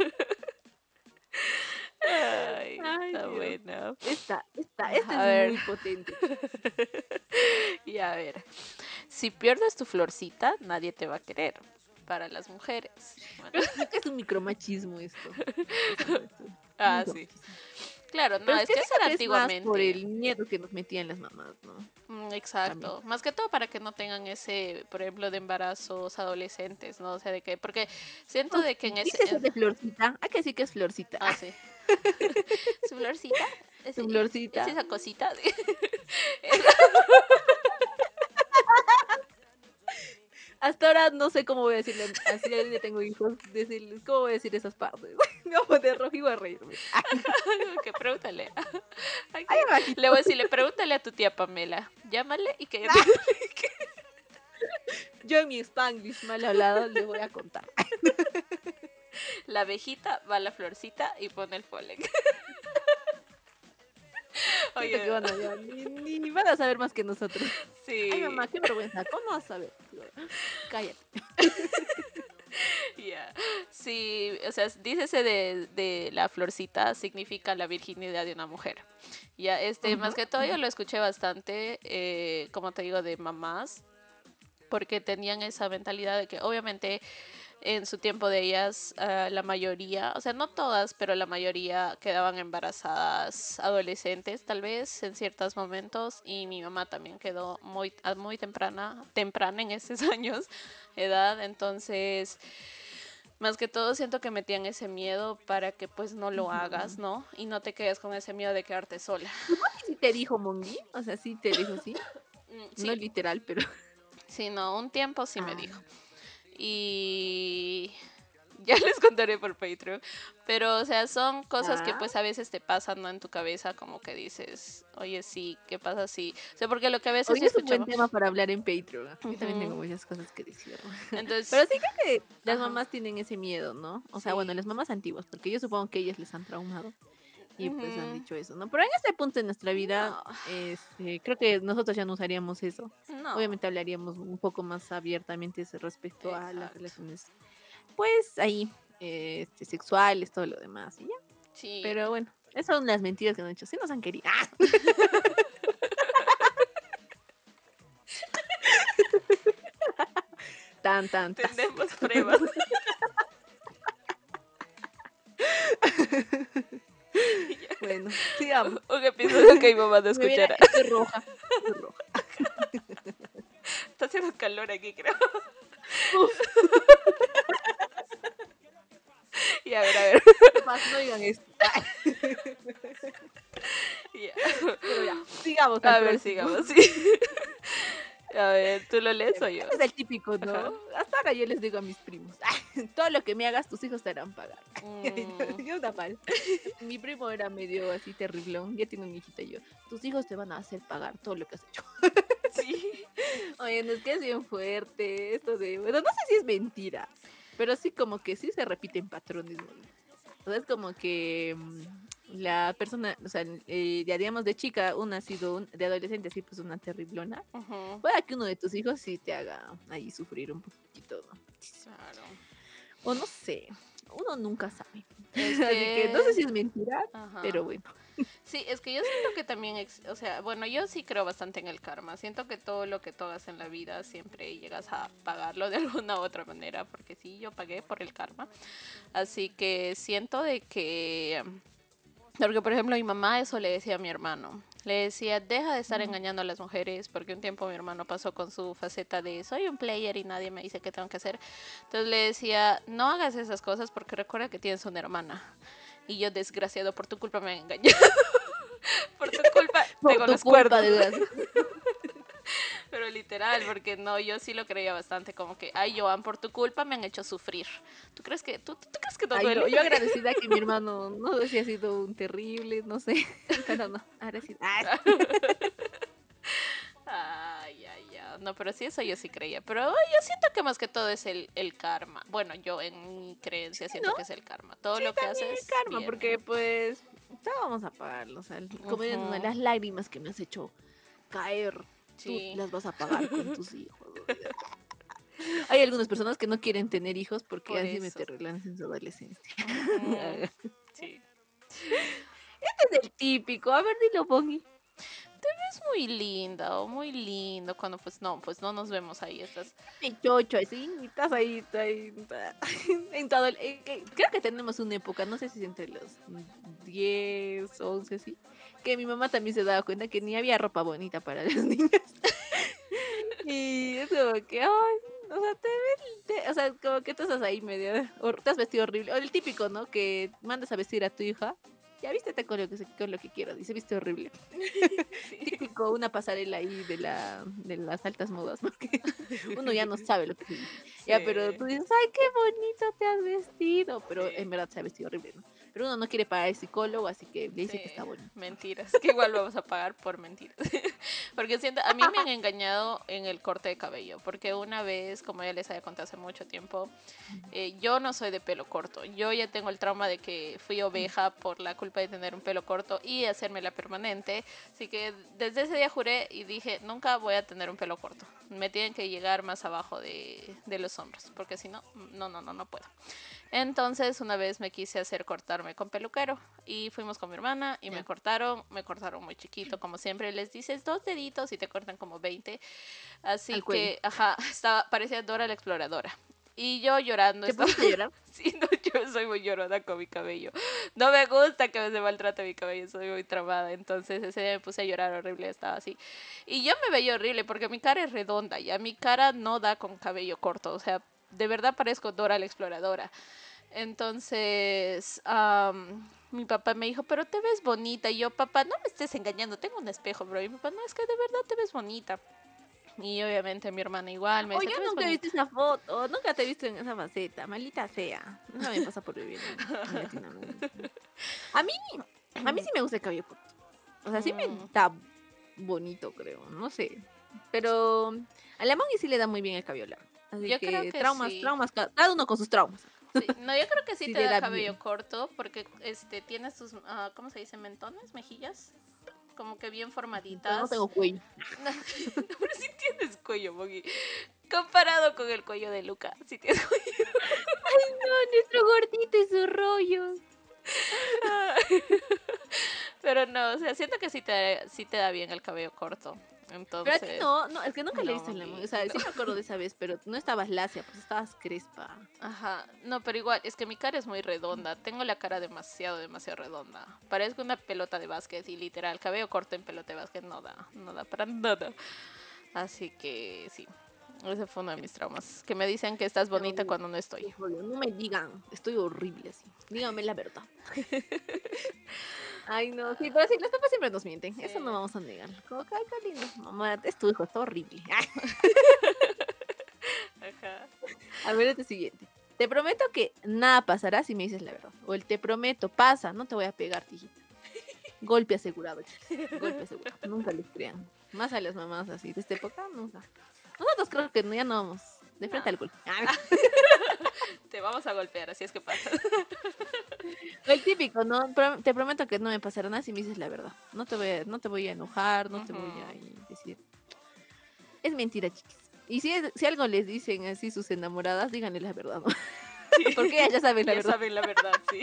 Ay, Ay, está Dios. buena. Esta, esta, esta A es ver. muy potente. Y a ver. Si pierdes tu florcita, nadie te va a querer. Para las mujeres. Bueno. Pero siento que es un micromachismo esto. O sea, esto es un Ah, sí. micromachismo. Claro, no, Pero es es que que eso siento era que es más por antiguamente. el miedo que nos metían las mamás, ¿no? Mm, También. exacto. Más que todo para que no tengan ese, por ejemplo, de embarazos adolescentes, ¿no? O sea, de que, porque siento Uf, de que en ese, dícese en- de florcita. Hay que decir que es florcita. ah, sí. Su florcita, es, Su es florcita. esa cosita. Hasta ahora no sé cómo voy a decirle, así si algún día tengo hijos, decirles, ¿cómo voy a decir esas partes? Me voy a poner rojo y voy a reírme. Que pregúntale. Ay, Ahí que- abajito. Le voy a decirle, pregúntale a tu tía Pamela. Llámale y que ella te Ah, explique. yo en mi Spanglish mal hablado le voy a contar. La abejita va a la florcita y pone el polen. Siento que Oye, van a, ya, ni, ni van a saber más que nosotros. Ay, sí, mamá, qué vergüenza. ¿Cómo vas a saber? Digo, cállate. ya. Sí, o sea, dícese de, de la florcita significa la virginidad de una mujer. Ya, este, más Ujú. que todo yo lo escuché bastante, eh, como te digo, de mamás, porque tenían esa mentalidad de que obviamente en su tiempo de ellas, uh, la mayoría, o sea, no todas, pero la mayoría quedaban embarazadas adolescentes, tal vez, en ciertos momentos, y mi mamá también quedó muy, muy temprana, temprana en esos años de edad, entonces, más que todo siento que metían ese miedo para que pues no lo hagas, Ujú. ¿no? Y no te quedes con ese miedo de quedarte sola. ¿Tu mami sí te dijo Mongi? O sea, sí te dijo sí. Mm, No sí, literal, pero. sí, no, un tiempo sí me Ah, dijo. Y ya les contaré por Patreon. Pero, o sea, son cosas que Ah, pues a veces te pasan, ¿no? En tu cabeza, como que dices, oye, sí, ¿qué pasa si? O sea, porque lo que a veces hoy yo es un buen escuchaba. tema para hablar en Patreon. ¿Ah? Yo también Ujú. tengo muchas cosas que decir. Pero Entonces, sí creo que las ajá, mamás tienen ese miedo, ¿no? O sea, bueno, sí. las mamás antiguas, porque yo supongo que ellas les han traumado y pues han Ujú. dicho eso, ¿no? Pero en este punto de nuestra vida, No, este, creo que nosotros ya no usaríamos eso. no, Obviamente hablaríamos un poco más abiertamente respecto a las exacto. relaciones, pues ahí, eh, este, sexuales, todo lo demás, y ya. Sí. Pero bueno, esas son las mentiras que nos han hecho. Sí nos han querido. ¡Ah! Tan, tantas. Tenemos pruebas. Ya. Bueno, sigamos. Un episodio que mi mamá no Me viera, escuchará. estoy roja. Estoy roja. Está haciendo calor aquí, creo. Uf, Y a ver, a ver. más no digan esto. Ay, Ya. pero ya, sigamos al A ver, próximo. sigamos, sí. A ver, ¿tú lo lees o yo? Este es el típico, ¿no? Ajá. Hasta ahora yo les digo a mis primos, todo lo que me hagas, tus hijos te harán pagar. Mm, Yo da mal. Mi primo era medio así terriblón, ya tiene un hijito y yo, tus hijos te van a hacer pagar todo lo que has hecho. sí. Oye, no es que es bien fuerte esto de, bueno, no sé si es mentira, pero sí como que sí se repiten patrones, ¿no? O sea, es como que mm, la persona, o sea, eh, ya digamos de chica, una ha sido, un- de adolescente, así pues una terriblona. Ujú, Puede que uno de tus hijos sí te haga ahí sufrir un poquito, ¿no? claro. O no sé, uno nunca sabe. Es Así que no sé que. si es mentira, pero Ajá. bueno. Sí, es que yo siento que también, ex- o sea, bueno, yo sí creo bastante en el karma. Siento que todo lo que tú hagas en la vida siempre llegas a pagarlo de alguna u otra manera, porque sí, yo pagué por el karma. Así que siento de que, porque por ejemplo mi mamá eso le decía a mi hermano. Le decía, deja de estar Ujú. engañando a las mujeres, porque un tiempo mi hermano pasó con su faceta de soy un player y nadie me dice qué tengo que hacer. Entonces le decía, no hagas esas cosas porque recuerda que tienes una hermana. Y yo, desgraciado, por tu culpa me han engañado. Por tu culpa Por tengo tu los culpa, cuernos. de verdad. Pero literal, porque no, yo sí lo creía bastante, como que, ay, Joan, por tu culpa me han hecho sufrir. ¿Tú crees que, tú, tú crees que no Ay, duele? no, yo agradecida que mi hermano, no sé si ha sido un terrible, no sé, pero no, agradecida. Ah, Ay, ay, ay. No, pero sí, eso yo sí creía. Pero ay, yo siento que más que todo es el, el karma. Bueno, yo en mi creencia ¿no? siento que es el karma. Todo Sí, lo que también el haces, karma, viene. porque pues, todo vamos a pagarlo, o sea, el- como dices, ¿no? Ujú, Las lágrimas que me has hecho caer, tú sí, las vas a pagar con tus hijos. Hay algunas personas que no quieren tener hijos porque por así me eso. relaciones en su adolescencia. Ujú, Este sí. es el típico, a ver, dilo, Bonnie. Es muy linda, o muy lindo cuando pues no, pues no nos vemos ahí. Estás. Mi chocho, así, y estás ahí, está ahí, está- en todo el- eh, eh, creo que tenemos una época, no sé si es entre los diez, once, sí, que mi mamá también se daba cuenta que ni había ropa bonita para las niñas. Y es como que, ay, o sea, te ves, te- o sea, como que tú estás ahí medio, hor- te has vestido horrible. O el típico, ¿no? Que mandas a vestir a tu hija. Ya vístete con lo que, se- con lo que quiero, dice, viste horrible. Sí. Típico, una pasarela ahí de la de las altas modas, porque uno ya no sabe lo que se dice. Ya, pero Sí, tú dices, ay, qué bonito te has vestido, pero en sí. verdad se ha vestido horrible, ¿no? Pero uno no quiere pagar el psicólogo, así que le dice que Sí, está bonito. mentiras, que igual vamos a pagar por mentiras. Porque siento, a mí me han engañado en el corte de cabello, porque una vez, como ya les había contado hace mucho tiempo, eh, yo no soy de pelo corto. Yo ya tengo el trauma de que fui oveja por la culpa de tener un pelo corto y hacerme la permanente. Así que desde ese día juré y dije, nunca voy a tener un pelo corto. Me tienen que llegar más abajo de, de los hombros, porque si no, no, no, no, no puedo. Entonces una vez me quise hacer cortarme con peluquero y fuimos con mi hermana y me Ya, cortaron, me cortaron muy chiquito, como siempre les dices, dos deditos y te cortan como veinte. Así al cuello. que, ajá, estaba, parecía Dora la exploradora. Y yo llorando ¿Te estaba. pusiste a llorar? Sí, no, yo soy muy llorona con mi cabello. No me gusta que me se maltrate mi cabello, soy muy tramada. Entonces ese día me puse a llorar horrible, estaba así. Y yo me veía horrible porque mi cara es redonda y a mi cara no da con cabello corto. O sea, de verdad parezco Dora la exploradora. Entonces, am, mi papá me dijo, pero te ves bonita. Y yo, papá, no me estés engañando, tengo un espejo, bro. Y mi papá, no, es que de verdad te ves bonita. Y obviamente mi hermana igual me Oh, decía, yo te ves nunca he bonita. visto esa foto, nunca te he visto en esa faceta, maldita sea. Eso me pasa por vivir en, en Latinoamérica. A mí, a mí sí me gusta el cabello corto. O sea, sí me Mm, da bonito, creo, no sé. Pero a la Mongi sí le da muy bien el cabello largo. Así yo creo que que traumas, sí. traumas, ca- cada uno con sus traumas. Sí, no, yo creo que sí Sí te le da da cabello bien. corto porque este tiene sus, ah, ¿cómo se dice? Mentones, mejillas, como que bien Pero no formaditas. tengo cuello. No, pero sí tienes cuello, Mogi. Comparado con el cuello de Luca, sí tienes cuello. No, nuestro gordito y sus rollos. Pero no, o sea, siento que sí te, sí te da bien el cabello corto. Pero a ti Entonces, no, no, es que nunca le he no, visto en la Mongi. O Mogi, sea, no. sí me acuerdo de esa vez, pero no estabas lacia, pues estabas crespa. Ajá, no, pero igual, es que mi cara es muy redonda. Tengo la cara demasiado, demasiado redonda. Parezco una pelota de básquet y literal, cabello corto en pelota de básquet no da, no da para nada. Así que sí, ese fue uno de mis traumas. Que me dicen que estás No, bonita cuando no estoy. qué rollo, no me digan, estoy horrible así. Dígame la verdad. Ay, no, sí, pero sí, los papás siempre nos mienten. Sí. Eso no vamos a negar. Como que, ay, qué lindo. Mamá, es tu hijo, está horrible. Ajá. A ver, este siguiente. Te prometo que nada pasará si me dices la verdad. O el te prometo, pasa, no te voy a pegar, tijita. Golpe asegurado, chiquis. Golpe asegurado. Nunca les crean. Más a las mamás así de esta época, nunca. Nosotros creo que no- ya no vamos de No, frente al golpe. te vamos a golpear, así es que pasa. El típico, ¿no? Pro- te prometo que no me pasará nada si me dices la verdad. No te voy a, no te voy a enojar, no te voy a Ujú. y decir. Es mentira, chiquis. Y si, es- si algo les dicen así sus enamoradas, díganle la verdad, ¿no? Sí, Porque ellas ya saben la ya verdad. saben la verdad, sí.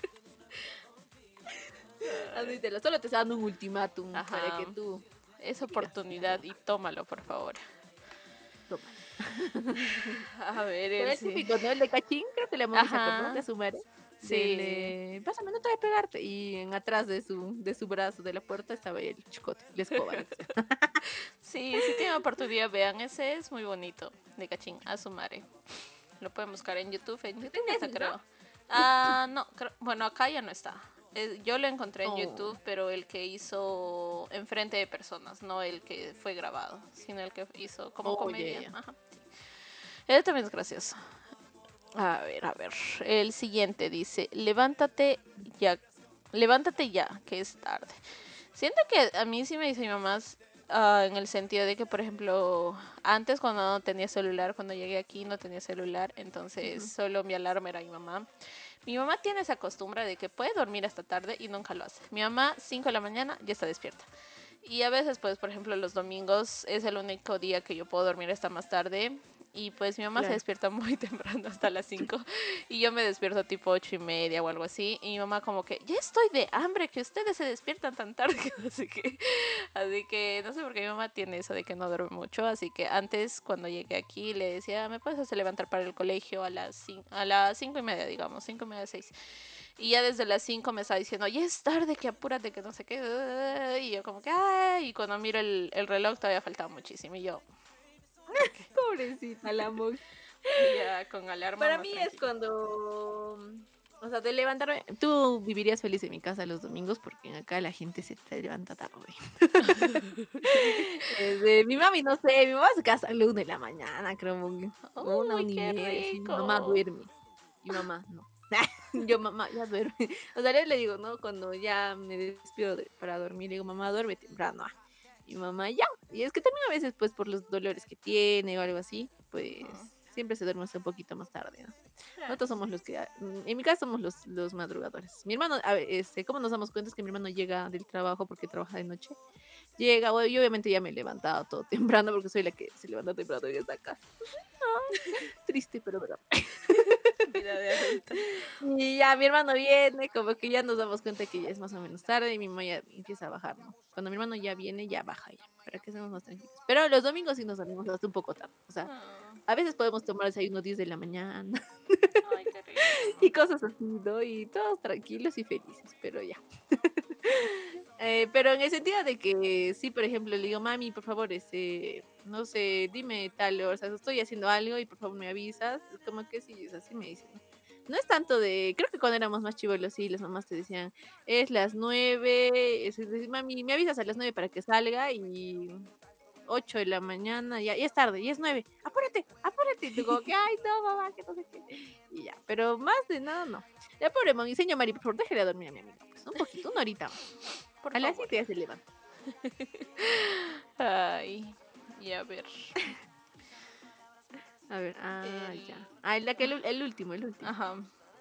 Ay, Admítelo, solo te está dando un ultimátum para ajá, que tú es digas la oportunidad y verdad. tómalo, por favor. Tómalo. A ver, Pero él el sí. típico, ¿no? El de cachín, creo que le Mongi se acordó de Ajá, su madre. sí. Dele, pásame, no te voy a pegarte. Y en atrás de su, de su brazo de la puerta estaba el chicote, la escoba, lo que sea. Sí, si tienen oportunidad, vean, ese es muy bonito, de Cachín, a su madre. Lo pueden buscar en YouTube, en Está YouTube en no está, Netflix, ¿no? creo. Ah, no, creo- bueno, acá ya no está. Eh, yo lo encontré en Oh, YouTube, pero el que hizo enfrente de personas, no el que fue grabado, sino el que hizo como oh, ya, ya, comedia. ya. Ajá. Él también es gracioso. A ver, a ver. El siguiente dice, levántate ya, levántate ya, que es tarde. Siento que a mí sí me dice mi mamá ah, en el sentido de que, por ejemplo, antes cuando no tenía celular, cuando llegué aquí no tenía celular, entonces Ujú. solo mi alarma era mi mamá. Mi mamá tiene esa costumbre de que puede dormir hasta tarde y nunca lo hace. Mi mamá, cinco de la mañana, ya está despierta. Y a veces, pues, por ejemplo, los domingos es el único día que yo puedo dormir hasta más tarde. Y pues mi mamá se Claro. despierta muy temprano, hasta las cinco. Y yo me despierto tipo ocho y media o algo así. Y mi mamá como que, ya estoy de hambre, que ustedes se despiertan tan tarde. Así que, así que no sé por qué mi mamá tiene eso de que no duerme mucho. Así que antes, cuando llegué aquí, le decía, ¿me puedes hacer levantar para el colegio a las, cin- a las cinco y media, digamos, cinco y media, seis? Y ya desde las cinco me está diciendo, ya es tarde, que apúrate, que no sé qué. Y yo como que, ay, y cuando miro el, el reloj todavía faltaba muchísimo. Y yo, ok. Pobrecita la Mongi. Y ya con alarma Para más mí es tranquila. cuando, o sea, de levantarme, tú vivirías feliz en mi casa los domingos porque acá la gente se te levanta tarde. Es de- mi mami, no sé, mi mamá se casa a la una de la mañana, creo, Mongi. Una, Uy, una y qué media, sí, mi mamá rico. duerme. Mi mamá, no. Yo, mamá, ya duerme. O sea, yo le digo, ¿no? Cuando ya me despido de- para dormir, le digo, mamá, duerme temprano. Ah. Y mamá, ya. Y es que también a veces, pues, por los dolores que tiene o algo así, Ujú. pues, siempre se duerme hasta un poquito más tarde, ¿no? Claro, Nosotros somos los que, ah, mm, en mi casa somos los, los madrugadores. Mi hermano, a ver, este, ¿cómo nos damos cuenta? Es que mi hermano llega del trabajo porque trabaja de noche. Llega, bueno, yo obviamente ya me he levantado todo temprano porque soy la que se levanta temprano y está acá. Triste, pero verdad. vida de adulta. Y ya mi hermano viene, como que ya nos damos cuenta que ya es más o menos tarde y mi mamá ya empieza a bajar, ¿no? Cuando mi hermano ya viene, ya baja ya, para que seamos más tranquilos. Pero los domingos sí nos salimos hasta un poco tarde. O sea, Ah, a veces podemos tomar desayuno diez de la mañana ay, qué rico. y cosas así, ¿no? Y todos tranquilos y felices, pero ya. Eh, pero en el sentido de que sí, por ejemplo, le digo, mami, por favor, este, no sé, dime tal, o sea, estoy haciendo algo y por favor me avisas. Es como que sí, es así me dicen. No No es tanto de, creo que cuando éramos más chivolos, sí, las mamás te decían, es las nueve, es, es- mami, me avisas a las nueve para que salga y, ocho de la mañana, ya, ya es tarde, ya es nueve, apúrate, apúrate. Y tú como que, ay, no, mamá, que no sé qué. Y ya, pero más de nada, no. La pobre monseño Mari, por favor, déjale a dormir a mi amiga, pues, un poquito, una horita más. Por A las favor. siete ya se levanta. Ay, y a ver. A ver, ah, El... ya. Ah, el, de aquel- el último, el último. Ajá.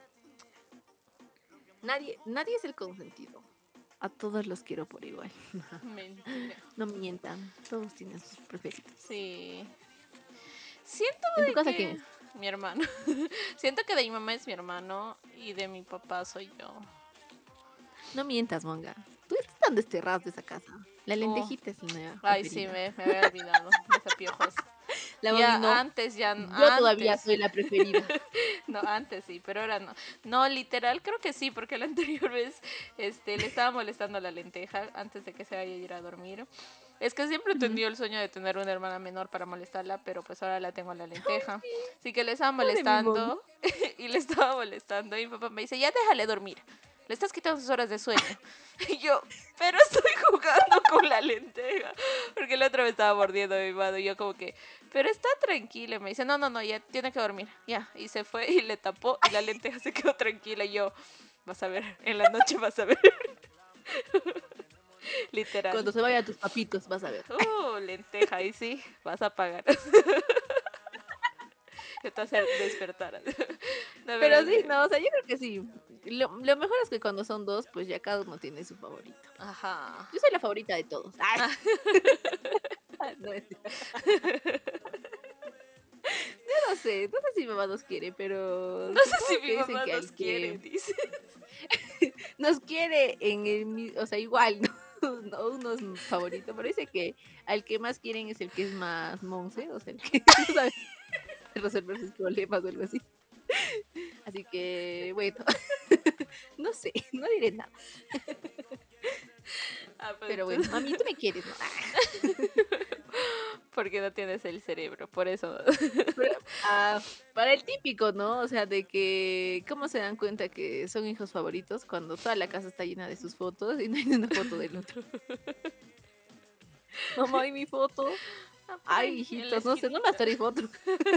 Nadie, nadie es el consentido. A todos los quiero por igual. Mentira. No mientan, todos tienen sus preferidos. Sí. Siento ¿En tu de casa quién que... es? Mi hermano. Siento que de mi mamá es mi hermano y de mi papá soy yo. No mientas, monga. Tú estás tan desterrado de esa casa. La Oh, lentejita es la nueva ay, sí, preferida. me, me había olvidado. Mis apiojos. La mongi Ya no. antes, ya Yo todavía antes. soy la preferida. No, antes sí, pero ahora no. No, literal, creo que sí, porque la anterior vez este, le estaba molestando la lenteja antes de que se vaya a ir a dormir. Es que siempre he Ujú. tenido el sueño de tener una hermana menor para molestarla, pero pues ahora la tengo a la Ay, lenteja. sí, Así que le estaba pobre mi mongi. molestando y le estaba molestando y mi papá me dice, ya déjale dormir, le estás quitando sus horas de sueño. Y yo, pero estoy jugando con la lenteja, porque el otro me estaba mordiendo mi mano y yo como que, pero está tranquila. Y me dice, no, no, no, ya tiene que dormir. Ya, y se fue y le tapó y la lenteja se quedó tranquila y yo, vas a ver, en la noche vas a ver. Literal. Cuando se vayan tus papitos, vas a ver. Uh, lenteja, y sí, vas a pagar. Yo te voy a hacer despertar. No, Pero pero sí, sí. no, o sea, yo creo que sí. Lo, lo mejor es que cuando son dos, pues ya cada uno tiene su favorito. Ajá. Yo soy la favorita de todos. Ay, Ah, no, es- yo no sé, no sé si mi mamá nos quiere, pero no sé supongo si mi que dicen mamá que nos al quiere, que dice. nos quiere en el mismo, o sea, igual, ¿no? No, uno es favorito, pero dice que al que más quieren es el que es más monce, o sea, el que no sabe resolver sus problemas o algo así. Así que, bueno, no sé, no diré nada. Ah, pues Pero bueno, entonces, mami, tú me quieres, ¿no? Ah, porque no tienes el cerebro, por eso. pero, ah, para el típico, ¿no? O sea, de que, ¿cómo se dan cuenta que son hijos favoritos cuando toda la casa está llena de sus fotos y no hay ni una foto del otro? Mamá, ¿y mi foto? Ah, por Ay, ahí, en la hijitos, no sé, no me esquinita. hace foto.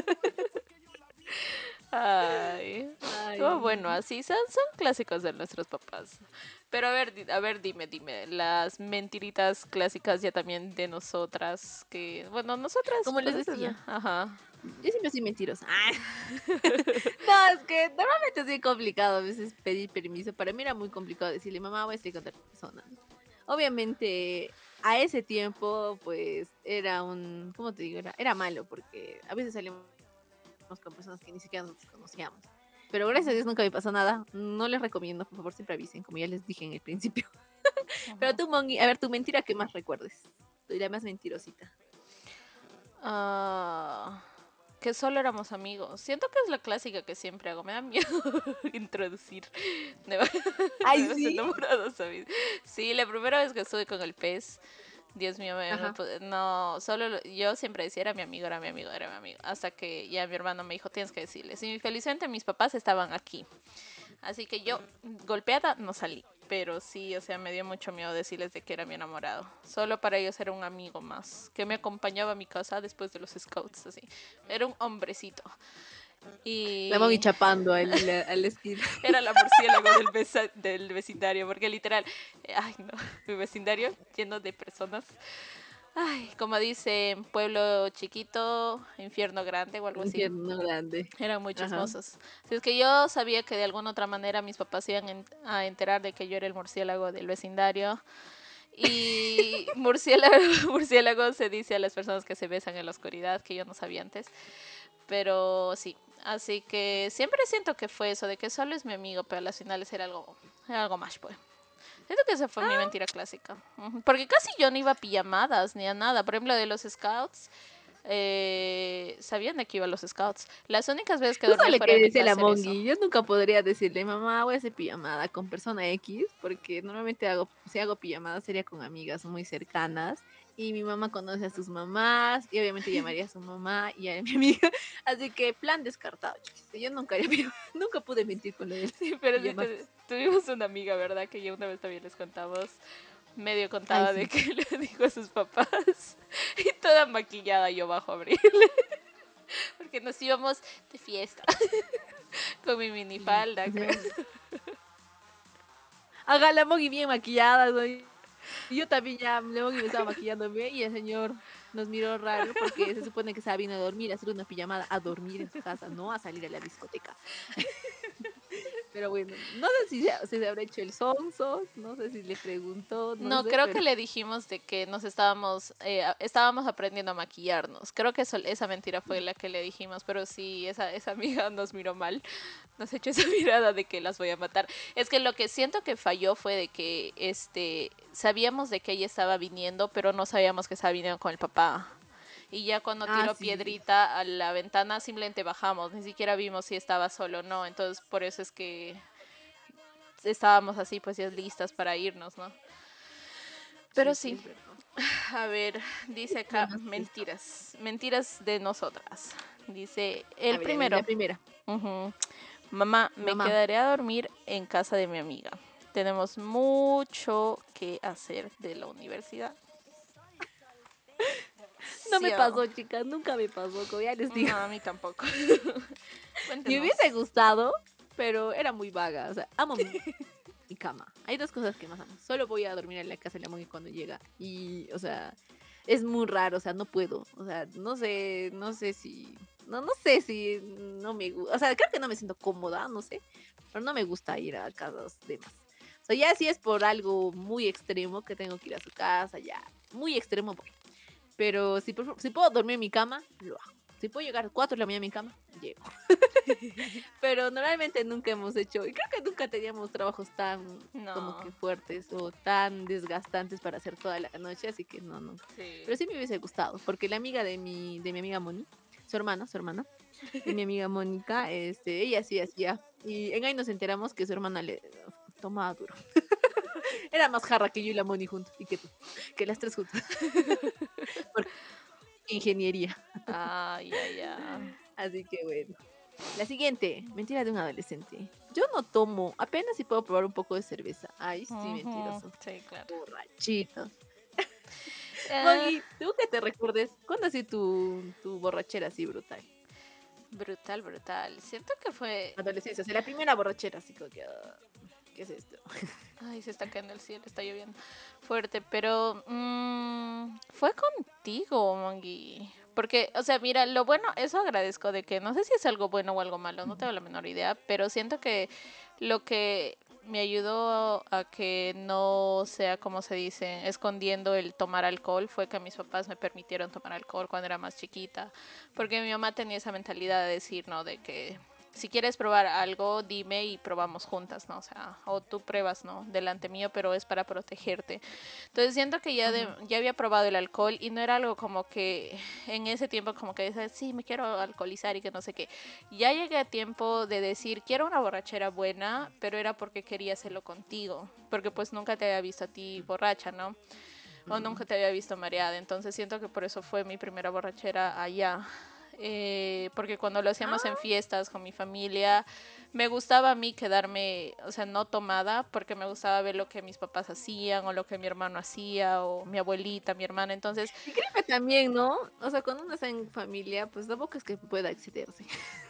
Ay. Oh, Ay, bueno, así son, son clásicos de nuestros papás. Pero a ver, di- a ver, dime, dime, las mentiritas clásicas ya también de nosotras, que, bueno, nosotras, como les pues, es- decía, ajá. yo siempre soy mentirosa. Ah. No, es que normalmente es bien complicado a veces pedir permiso. Para mí era muy complicado decirle, mamá, voy a estar con otra persona. Obviamente, a ese tiempo, pues, era un, ¿cómo te digo? Era, era malo, porque a veces salimos con personas que ni siquiera nos conocíamos. Pero gracias a Dios nunca me pasó nada. No les recomiendo, por favor, siempre avisen, como ya les dije en el principio. Pero Ujú. tú, Mongi, a ver, tu mentira que más recuerdes. Tú la más mentirosita. Ah, que solo éramos amigos. Siento que es la clásica que siempre hago. Me da miedo introducir nueva- Ay, nuevos sí. enamorados a mí. Sí, la primera vez que estuve con el pez, Dios mío, me, me Ajá. pu- no, solo lo- yo siempre decía, era mi amigo, era mi amigo, era mi amigo. Hasta que ya mi hermano me dijo, tienes que decirles. Y felizmente mis papás estaban aquí. Así que yo, golpeada, no salí. Pero sí, o sea, me dio mucho miedo decirles de que era mi enamorado. Solo para ellos era un amigo más, que me acompañaba a mi casa después de los scouts, así. Era un hombrecito. La Mongi Y chapando al, al esquina. era la murciélago del, besa- del vecindario, porque literal, eh, ay no, mi vecindario lleno de personas. Ay, como dicen, pueblo chiquito, infierno grande o algo así. Infierno grande. Eran muy Ajá. chismosos. Si es que yo sabía que de alguna otra manera mis papás iban en- a enterar de que yo era el murciélago del vecindario. Y murciélago, murciélago se dice a las personas que se besan en la oscuridad, que yo no sabía antes. Pero sí, así que siempre siento que fue eso, de que solo es mi amigo, pero a las finales era algo, era algo más, pues. Siento que esa fue mi mentira clásica. Ujú. Porque casi yo no iba a pijamadas ni a nada. Por ejemplo, de los scouts, eh, sabían de que iba a los scouts. Las únicas veces que Tú dormía sabes fuera que de mi dice la casa era eso. Mongi. Yo nunca podría decirle, mamá, voy a hacer pijamada con persona X, porque normalmente hago, si hago pijamada sería con amigas muy cercanas. Y mi mamá conoce a sus mamás, y obviamente llamaría a su mamá y a mi amiga. Así que plan descartado, chiquis. Yo nunca haría pijamada, nunca pude mentir con lo de las Sí, pero sí, pijamadas. te- tuvimos una amiga, ¿verdad? Que ya una vez también les contamos. medio Ay, contada de sí. que le dijo a sus papás y toda maquillada yo bajo a abrirle porque nos íbamos de fiesta con mi Y minifalda, creo. encima, haga la Mogi bien maquillada, ¿no? Y yo también ya, la Mogi me estaba maquillándome y el señor nos miró raro porque se supone que estaba bien a dormir, a hacer una pijamada, a dormir en su casa, no a salir a la discoteca. Pero bueno, no sé si se, si se habrá hecho el sonso, no sé si le preguntó, no No, sé, creo que pero le dijimos de que nos estábamos, eh, a- estábamos aprendiendo a maquillarnos. Creo que eso- esa mentira fue la que le dijimos, pero sí, esa, esa amiga nos miró mal, nos echó esa mirada de que las voy a matar. Es que lo que siento que falló fue de que, este, sabíamos de que ella estaba viniendo, pero no sabíamos que estaba viniendo con el papá. Y ya cuando ah, tiró sí. piedrita a la ventana, simplemente bajamos, ni siquiera vimos si estaba solo o no. Entonces, por eso es que estábamos así, pues ya listas para irnos, ¿no? Pero Sí, sí, sí, es verdad. a ver, dice ¿Qué acá más hizo? mentiras, mentiras de nosotras. Dice A el ver, a ver, la primero, primera. ujú, mamá, me Mamá. quedaré a dormir en casa de mi amiga. Tenemos mucho que hacer de la universidad. No Sí, me oh. pasó, chicas, nunca me pasó, como ya les digo. No, a mí tampoco. Me Cuéntenos. hubiese gustado, pero era muy vaga. O sea, amo mi, mi cama. Hay dos cosas que más amo. Solo voy a dormir en la casa de la Moni cuando llega. Y, o sea, es muy raro. O sea, no puedo. O sea, no sé, no sé si. No, no sé si no me gusta. O sea, creo que no me siento cómoda, no sé. Pero no me gusta ir a casas de más. O sea, ya si es por algo muy extremo que tengo que ir a su casa, ya. Muy extremo voy. Pero si, por- si puedo dormir en mi cama, lo hago. Si puedo llegar a las cuatro de la mañana a mi cama, llego. Pero normalmente nunca hemos hecho, y creo que nunca teníamos trabajos tan como No, que fuertes o tan desgastantes para hacer toda la noche, así que no, nunca. sí. Pero sí me hubiese gustado, porque la amiga de mi, de mi amiga Moni, su hermana, su hermana, de mi amiga Mónica, este, ella sí hacía, y en ahí nos enteramos que su hermana le tomaba duro. Era más jarra que yo y la Moni juntos, y que tú, que las tres juntas, por ingeniería. Ah, ya, ya. Así que bueno. La siguiente, mentira de un adolescente. Yo no tomo, apenas si puedo probar un poco de cerveza. Ay, sí, Ujú, mentiroso. sí, claro. Borrachito. Eh, Moggy, tú que te recuerdes, ¿cuándo así tu, tu borrachera así brutal? brutal, brutal. Siento que fue. Adolescencia, o sea, la primera borrachera así como que, ah, ¿qué es esto? Ay, se está cayendo el cielo, está lloviendo fuerte, pero mm, fue contigo, Mongi. Porque, o sea, mira, lo bueno, eso agradezco de que no sé si es algo bueno o algo malo, no tengo la menor idea, pero siento que lo que me ayudó a que no sea, como se dice, escondiendo el tomar alcohol fue que mis papás me permitieron tomar alcohol cuando era más chiquita, porque mi mamá tenía esa mentalidad de decir, ¿no? De que si quieres probar algo, dime y probamos juntas, ¿no? O sea, o tú pruebas, ¿no? Delante mío, pero es para protegerte. Entonces siento que ya, de, Ujú. ya había probado el alcohol y no era algo como que en ese tiempo como que dices, sí, me quiero alcoholizar y que no sé qué. Ya llegué a tiempo de decir, quiero una borrachera buena, pero era porque quería hacerlo contigo, porque pues nunca te había visto a ti borracha, ¿no? O nunca Mm. te había visto mareada. Entonces siento que por eso fue mi primera borrachera allá. Eh, porque cuando lo hacíamos en Ah, fiestas con mi familia, me gustaba a mí quedarme, o sea, no tomada, porque me gustaba ver lo que mis papás hacían o lo que mi hermano hacía o mi abuelita, mi hermana. Entonces, y creo que también, ¿no? O sea, cuando uno está en familia, pues tampoco es que pueda excederse.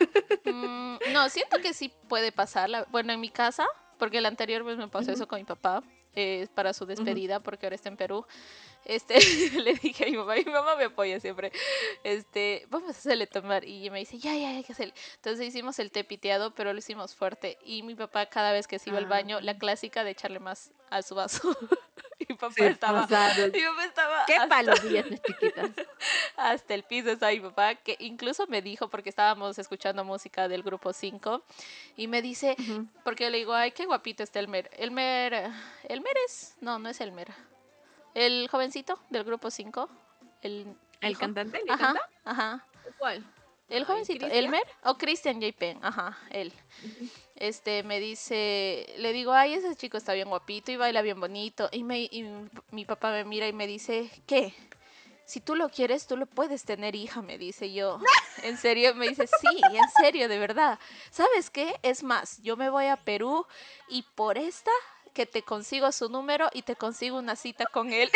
mmm, no, siento que sí puede pasar. La, bueno, en mi casa, porque la anterior vez me pasó Ujú, eso con mi papá. Eh, para su ujú. despedida, porque ahora está en Perú. Este, le dije a mi mamá, y mi mamá me apoya siempre, este, vamos a hacerle tomar, y ella me dice, ya, ya, hay que hacerle. Entonces hicimos el té piteado, pero lo hicimos fuerte, y mi papá cada vez que se iba al Ah, baño, la clásica de echarle más a su vaso, y mi papá se estaba, pasaron. mi papá estaba Qué hasta, palomillas las chiquitas. hasta el piso, estaba mi papá, que incluso me dijo, porque estábamos escuchando música del grupo cinco y me dice, Ujú. porque yo le digo, ay, qué guapito está Elmer, Elmer, Elmer es, no, no es Elmer, el jovencito del grupo cinco, el ¿El hijo. cantante que Ajá, canta? ajá. ¿Cuál? El Ay, jovencito, Cristian. Elmer o Christian J. Penn, ajá, él. Ujú. Este me dice, le digo, ay, ese chico está bien guapito y baila bien bonito. Y, me, y mi papá me mira y me dice, ¿qué? Si tú lo quieres, tú lo puedes tener, hija, me dice yo. ¿En serio? Me dice, sí, en serio, de verdad. ¿Sabes qué? Es más, yo me voy a Perú y por esta que te consigo su número y te consigo una cita con él.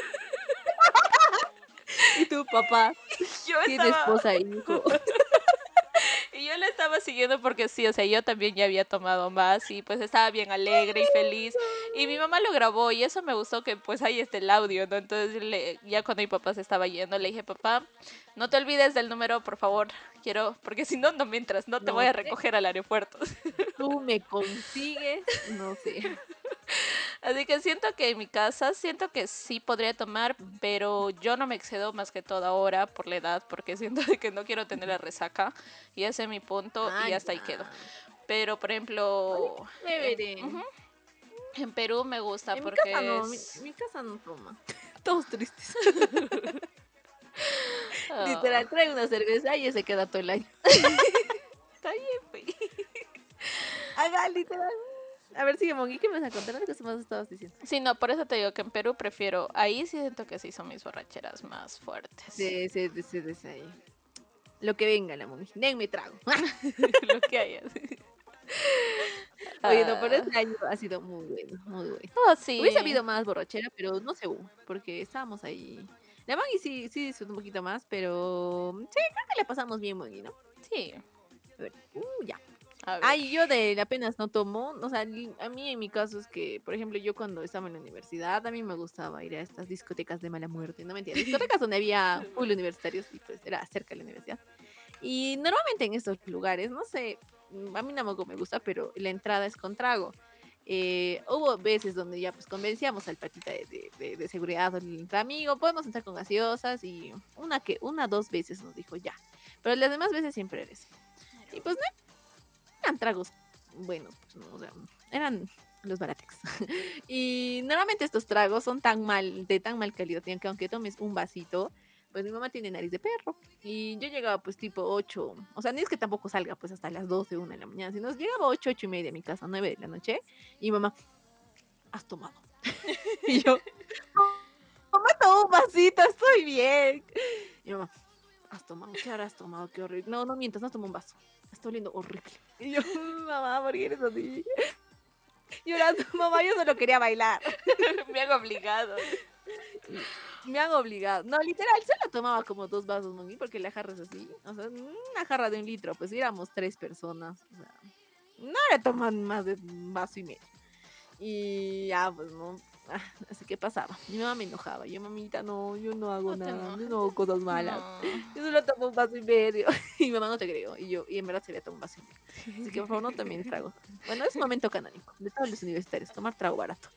Y tu papá Yo tiene estaba... esposa e hijo. Y yo la estaba siguiendo porque sí, o sea, yo también ya había tomado más y pues estaba bien alegre y feliz. Y mi mamá lo grabó y eso me gustó que pues ahí está el audio, ¿no? Entonces le, ya cuando mi papá se estaba yendo, le dije, papá, no te olvides del número, por favor, quiero, porque si no, no me entras, no te No voy a sé, recoger al aeropuerto. tú me consigues, no sé. Así que siento que en mi casa, siento que sí podría tomar, pero yo no me excedo más que todo ahora por la edad, porque siento de que no quiero tener la resaca y ese es mi punto Ah, y hasta ahí quedo. ya. Pero, por Oye, ejemplo, qué en, ujú, chévere. en Perú me gusta En mi casa porque no, mi, es... mi casa no toma. Todos tristes. ah, Literal, trae una cerveza y se queda todo el año. está bien, pues. Haga, literal. A ver, sigue, Mongi, ¿qué me vas a contar? ¿Qué más estabas diciendo? Sí, no, por eso te digo que en Perú prefiero, ahí sí siento que sí son mis borracheras más fuertes. Sí, sí, sí, sí, sí, ahí. Lo que venga, la Mongi. Denme trago. Lo que haya. Oye, no, pero Ah, este año ha sido muy bueno, muy bueno. oh, Hubiese sí, habido más borrachera, pero no se hubo, porque estábamos ahí. La Maggie sí, sí disfrutó un poquito más, pero sí, creo que le pasamos bien, Maggie, ¿no? sí. A ver, uh, ya. A ver. Ay, yo de apenas no tomo, o sea, li- a mí en mi caso es que, por ejemplo, yo cuando estaba en la universidad, a mí me gustaba ir a estas discotecas de mala muerte, no mentira, discotecas donde había full universitarios y pues era cerca de la universidad. Y normalmente en estos lugares, no sé, mm, a mí tampoco me gusta, pero la entrada es con trago. Eh, hubo veces donde ya pues convencíamos al patita de, de, de- de seguridad o el amigo, podemos entrar con gaseosas y una que, una, dos veces nos dijo ya. Pero las demás veces siempre eres. Y pues no eran tragos buenos, pues, no, o sea, eran los baratex. Y normalmente estos tragos son tan mal, de tan mal calidad, que aunque tomes un vasito, pues mi mamá tiene nariz de perro. Y yo llegaba pues tipo ocho, o sea, ni es que tampoco salga pues hasta las doce, una de la mañana, sino llegaba ocho, ocho y media a mi casa, nueve de la noche, y mamá, has tomado. Y yo, mamá, toma un vasito, estoy bien. Y mamá, has tomado, ¿qué habrás tomado? Qué horrible. No, no mientas, no tomo un vaso. Está oliendo horrible. Y yo, mamá, ¿por qué eres así? Llorando, mamá, yo solo quería bailar. Me han obligado. Y me han obligado. No, literal, solo tomaba como dos vasos, Moni, porque la jarra es así. O sea, una jarra de un litro, pues éramos tres personas. O sea, no le toman más de un vaso y medio. Y ya, pues no. ah, Así que pasaba. Mi mamá me enojaba. Yo, mamita, no, yo no hago No te nada. Yo enojes. no hago cosas malas. No. Yo solo tomo un vaso y medio. Y mi mamá no te creo. Y yo, y en verdad se había tomado un vaso y medio. Así que por favor no tomen trago. Bueno, es un momento canónico de todos los universitarios, tomar trago barato.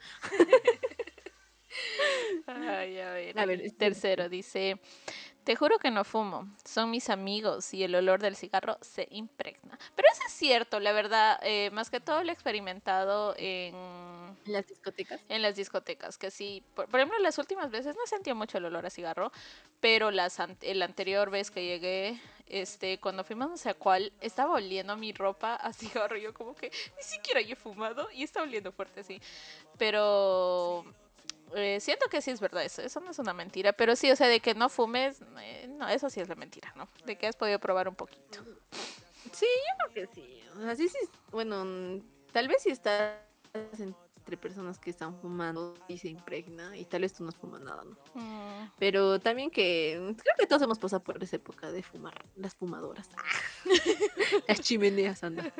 Ay, a ver, A ver, el este, tercero dice, te juro que no fumo, son mis amigos y el olor del cigarro se impregna. Pero eso es cierto, la verdad, eh, más que todo lo he experimentado en, en las discotecas. en las discotecas, que sí, por, por ejemplo, las últimas veces no sentía mucho el olor a cigarro, pero las an- la anterior vez que llegué, este, cuando fuimos no sé a cuál, estaba oliendo mi ropa a cigarro, yo como que ni siquiera yo he fumado y está oliendo fuerte así, pero... Eh, siento que sí es verdad eso, eso no es una mentira, pero sí, o sea, de que no fumes, eh, no, eso sí es la mentira, ¿no? De que has podido probar un poquito. Sí, yo creo que sí. O sea, sí, sí. Bueno, mm, tal vez si estás entre personas que están fumando y se impregna, y tal vez tú no fumas nada, ¿no? Mm. Pero también que mm, creo que todos hemos pasado por esa época de fumar, las fumadoras. Las chimeneas, anda.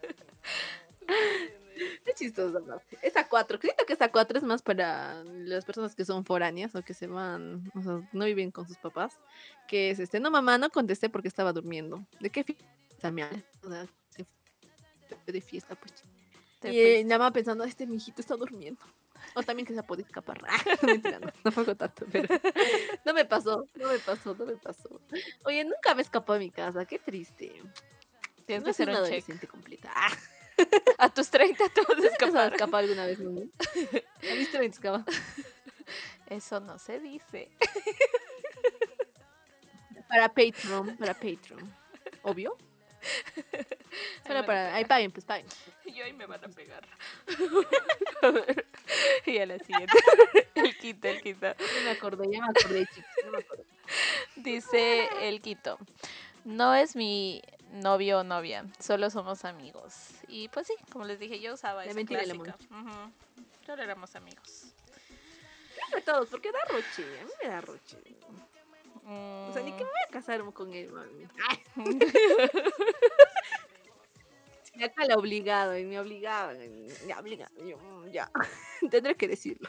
Es chistoso, ¿no? Esa cuatro, creo que esta cuatro es más para las personas que son foráneas o que se van, o sea, no viven con sus papás. Que es este, no mamá, no contesté porque estaba durmiendo. ¿De qué fiesta me hablas? O sea, se fue de fiesta, pues. Te Y eh, fuiste. nada más pensando, este mijito está durmiendo. O también que se puede escapar. No, mentira, no, no fue tanto, pero no me pasó, no me pasó, no me pasó. Oye, nunca me escapó de mi casa, qué triste. Tienes que No soy hacer una un check. adolescente completa. Ah, A tus treinta te vas a ¿tú sí te has escapar. escapado alguna vez, Moni? A mí se me escapa. Eso no se dice. Para Patreon, para Patreon. ¿Obvio? Ahí me Solo van a para. Ahí pegar. paguen, pues paguen. Y hoy me van a pegar. A ver. Y a la siguiente. El quinto, el quinto. Ya me acordé, ya me acordé, chicos. Ya me acordé. Dice el quinto. No es mi novio o novia, solo somos amigos. Y pues sí, como les dije, yo usaba La esa mentira de la clásica. Moni. Ujú. Solo éramos amigos. Entre todos, porque da roche. A mí me da roche. O sea, ni que Mm. me voy a casar con él, mami. Ay, y acá la obligado, y me obligaban. y Me obligaban. y yo, mm, ya. Tendré que decirlo.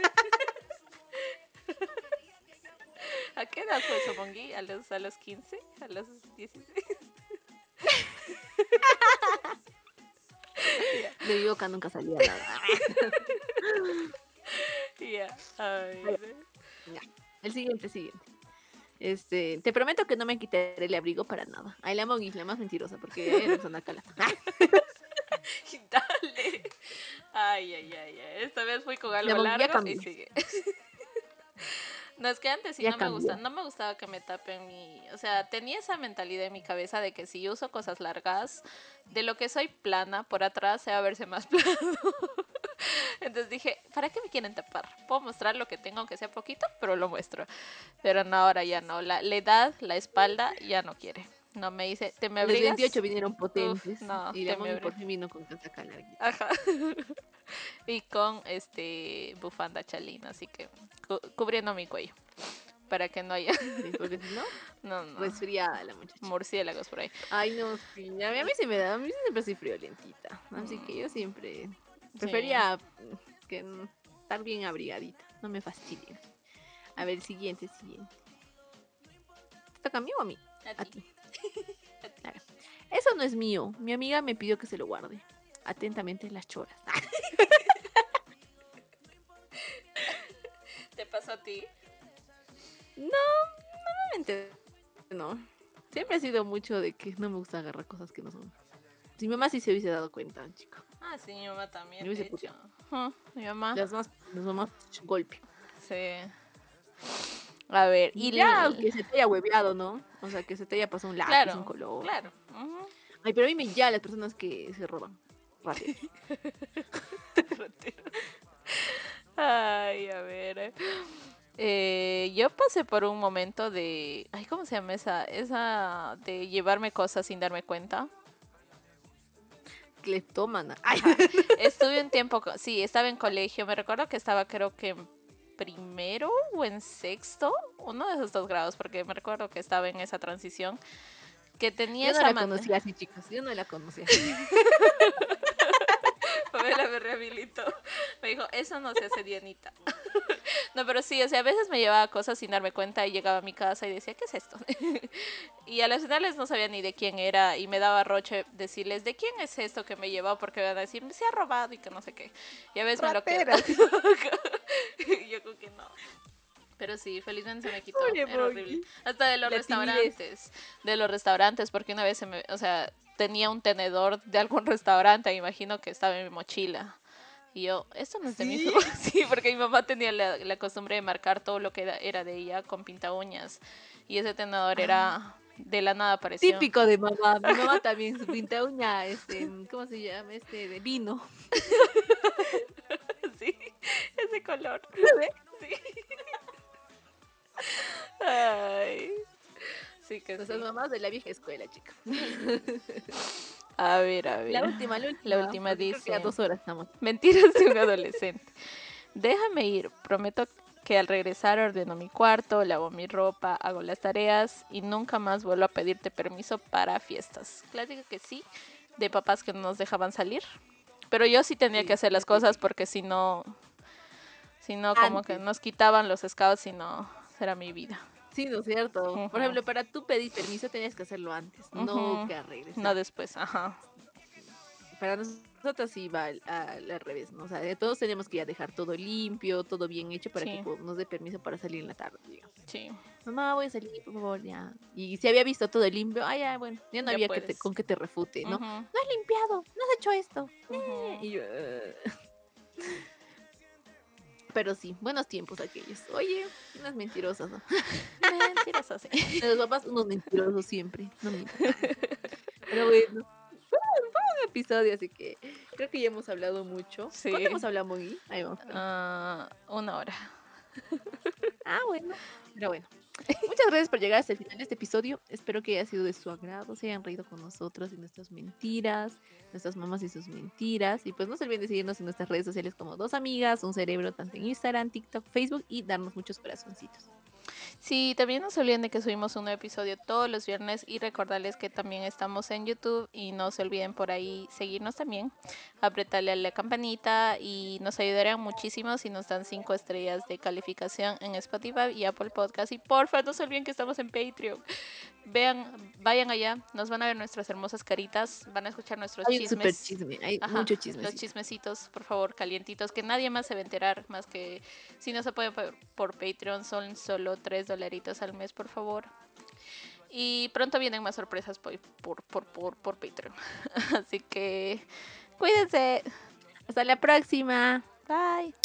¿A qué edad fue eso, Mongi? ¿A los, a los quince? ¿A los dieciséis? Ya, De mi boca nunca salía nada. ya. A Vaya, ver. ya. El siguiente, siguiente. Este, te prometo que no me quitaré el abrigo para nada. Ay, la Mongi, la más mentirosa, porque ella no una cala. Dale. Ay, ay, ay, ay. Esta vez fui con La algo Mongi ya largo y cambió. sigue. No, es que antes sí Ya no me cambió. gusta, no me gustaba que me tapen mi, o sea, tenía esa mentalidad en mi cabeza de que si yo uso cosas largas, de lo que soy plana por atrás se va a verse más plano. Entonces dije, ¿para qué me quieren tapar? Puedo mostrar lo que tengo, aunque sea poquito, pero lo muestro. Pero no, ahora ya no. La, la edad, la espalda, ya no quiere. No me dice, ¿te me A los abrigas? veintiocho vinieron Uf, potentes no, y la te me Mongi por abrigas. fin vino con casaca larguita. Ajá. Y con este bufanda chalina, así que cu- cubriendo mi cuello. Para que no haya. ¿Sí? Porque si no, No, no. resfriada la muchacha. Murciélagos por ahí. Ay, no, sí. A mí, a mí sí me da, a mí siempre soy friolentita. Así que yo Mm, siempre sí. prefería mm, que mm, estar bien abrigadita. No me fastidien. A ver, siguiente, siguiente. ¿Te toca a mí o a mí? A A ti. ti. A ti. Claro. Eso no es mío. Mi amiga me pidió que se lo guarde. Atentamente, las choras. ¿Te pasó a ti? No, normalmente no. Siempre ha sido mucho de que no me gusta agarrar cosas que no son. Si mi mamá sí se hubiese dado cuenta, chico. Ah, sí, mi mamá Me también, hubiese de hecho. puteado. Ujú, mi mamá. Las más, las mamás, golpe. Sí. A ver, y Ya, el... que se te haya hueveado, ¿no? O sea, que se te haya pasado un lápiz, un Claro, color. claro. Ujú. Ay, pero a mí me ya las personas que se roban. Rateros. Ratero. Ay, a ver. Eh, yo pasé por un momento de... Ay, ¿cómo se llama esa? Esa de llevarme cosas sin darme cuenta. Cleptómana. Ay, Ajá. Estuve un tiempo, co- sí, estaba en colegio. Me recuerdo que estaba creo que en primero o en sexto, uno de esos dos grados, porque me recuerdo que estaba en esa transición, que tenía yo no esa la manera. conocía así, chicos. Yo no la conocía así. Pamela me rehabilitó. Me dijo, eso no se hace, Dianita. No, pero sí, o sea, a veces me llevaba cosas sin darme cuenta y llegaba a mi casa y decía, ¿qué es esto? Y a las finales no sabía ni de quién era y me daba roche decirles, ¿de quién es esto que me llevó? Porque van a decir, se ha robado y que no sé qué. Y a veces me lo quedaba. Rateras. Y yo creo que no. Pero sí, felizmente se me quitó. Pobre Era horrible. Monkey. Hasta de los La timidez. restaurantes. De los restaurantes, porque una vez se me, o sea, tenía un tenedor de algún restaurante, me imagino que estaba en mi mochila. Y yo, esto no es de mi ¿Sí? mamá. Sí, porque mi mamá tenía la, la costumbre de marcar todo lo que era, era de ella con pinta uñas. Y ese tenedor Ah, era de la nada apareció. típico de mamá. Mi mamá también, su pinta uña, este, ¿cómo se llama? Este, de vino. Sí, ese color. ¿Lo ve? Sí. Ay, sí que Nuestras sí. mamás de la vieja escuela, chica. A ver, a La ver. última, la La última, última porque creo que ya dice, dos horas estamos. mentiras de un adolescente. Déjame ir, prometo que al regresar ordeno mi cuarto, lavo mi ropa, hago las tareas y nunca más vuelvo a pedirte permiso para fiestas. Clásico que sí, de papás que no nos dejaban salir. Pero yo sí tenía que Sí, hacer la las cosas típica. porque si no, si no como que Antes. nos quitaban los scouts y no será mi vida. Sí, ¿no es cierto? Por Ujú, ejemplo, para tú pedir permiso tenías que hacerlo antes, no ujú. que a No regresar. después, ajá. Para nosotros sí va al, al- al revés, ¿no? O sea, de todos tenemos que ya dejar todo limpio, todo bien hecho para que Sí, po- nos dé permiso para salir en la tarde, digamos. sí, Mamá, voy a salir, por favor, ya. Y si había visto todo limpio, ah, ya, bueno, ya no ya había que te, puedes. con que te refute, ¿no? Ujú, No has limpiado, no has hecho esto. eh", ujú. Y yo, "Eh". Pero sí, buenos tiempos aquellos. Oye, unas mentirosas, ¿no? Mentiras así. Los papás, unos mentirosos siempre, no mientan. Pero bueno, un episodio, así que creo que ya hemos hablado mucho. ¿Cuánto Sí. hemos hablado, Mogui? Ahí vamos a ver. Ah, una hora. Ah, bueno. Pero bueno. Muchas gracias por llegar hasta el final de este episodio. Espero que haya sido de su agrado, se hayan reído con nosotros y nuestras mentiras. nuestras mamás y sus mentiras. Y pues no se olviden de seguirnos en nuestras redes sociales como Dos Amigas, Un Cerebro, tanto en Instagram, TikTok, Facebook y darnos muchos corazoncitos. Sí, también no se olviden de que subimos un nuevo episodio todos los viernes y recordarles que también estamos en YouTube y no se olviden por ahí seguirnos también, apretarle a la campanita y nos ayudarían muchísimo si nos dan cinco estrellas de calificación en Spotify y Apple Podcast. Y porfa, no se olviden que estamos en Patreon. Vean, vayan allá, nos van a ver nuestras hermosas caritas, van a escuchar nuestros Hay un super chismes. chisme, hay Ajá, mucho los chismecito. chismecitos, por favor, calientitos, que nadie más se va a enterar, más que si no se puede por, por Patreon, son solo tres dolaritos al mes, por favor. Y pronto vienen más sorpresas por, por, por, por, por Patreon. Así que cuídense. Hasta la próxima. Bye.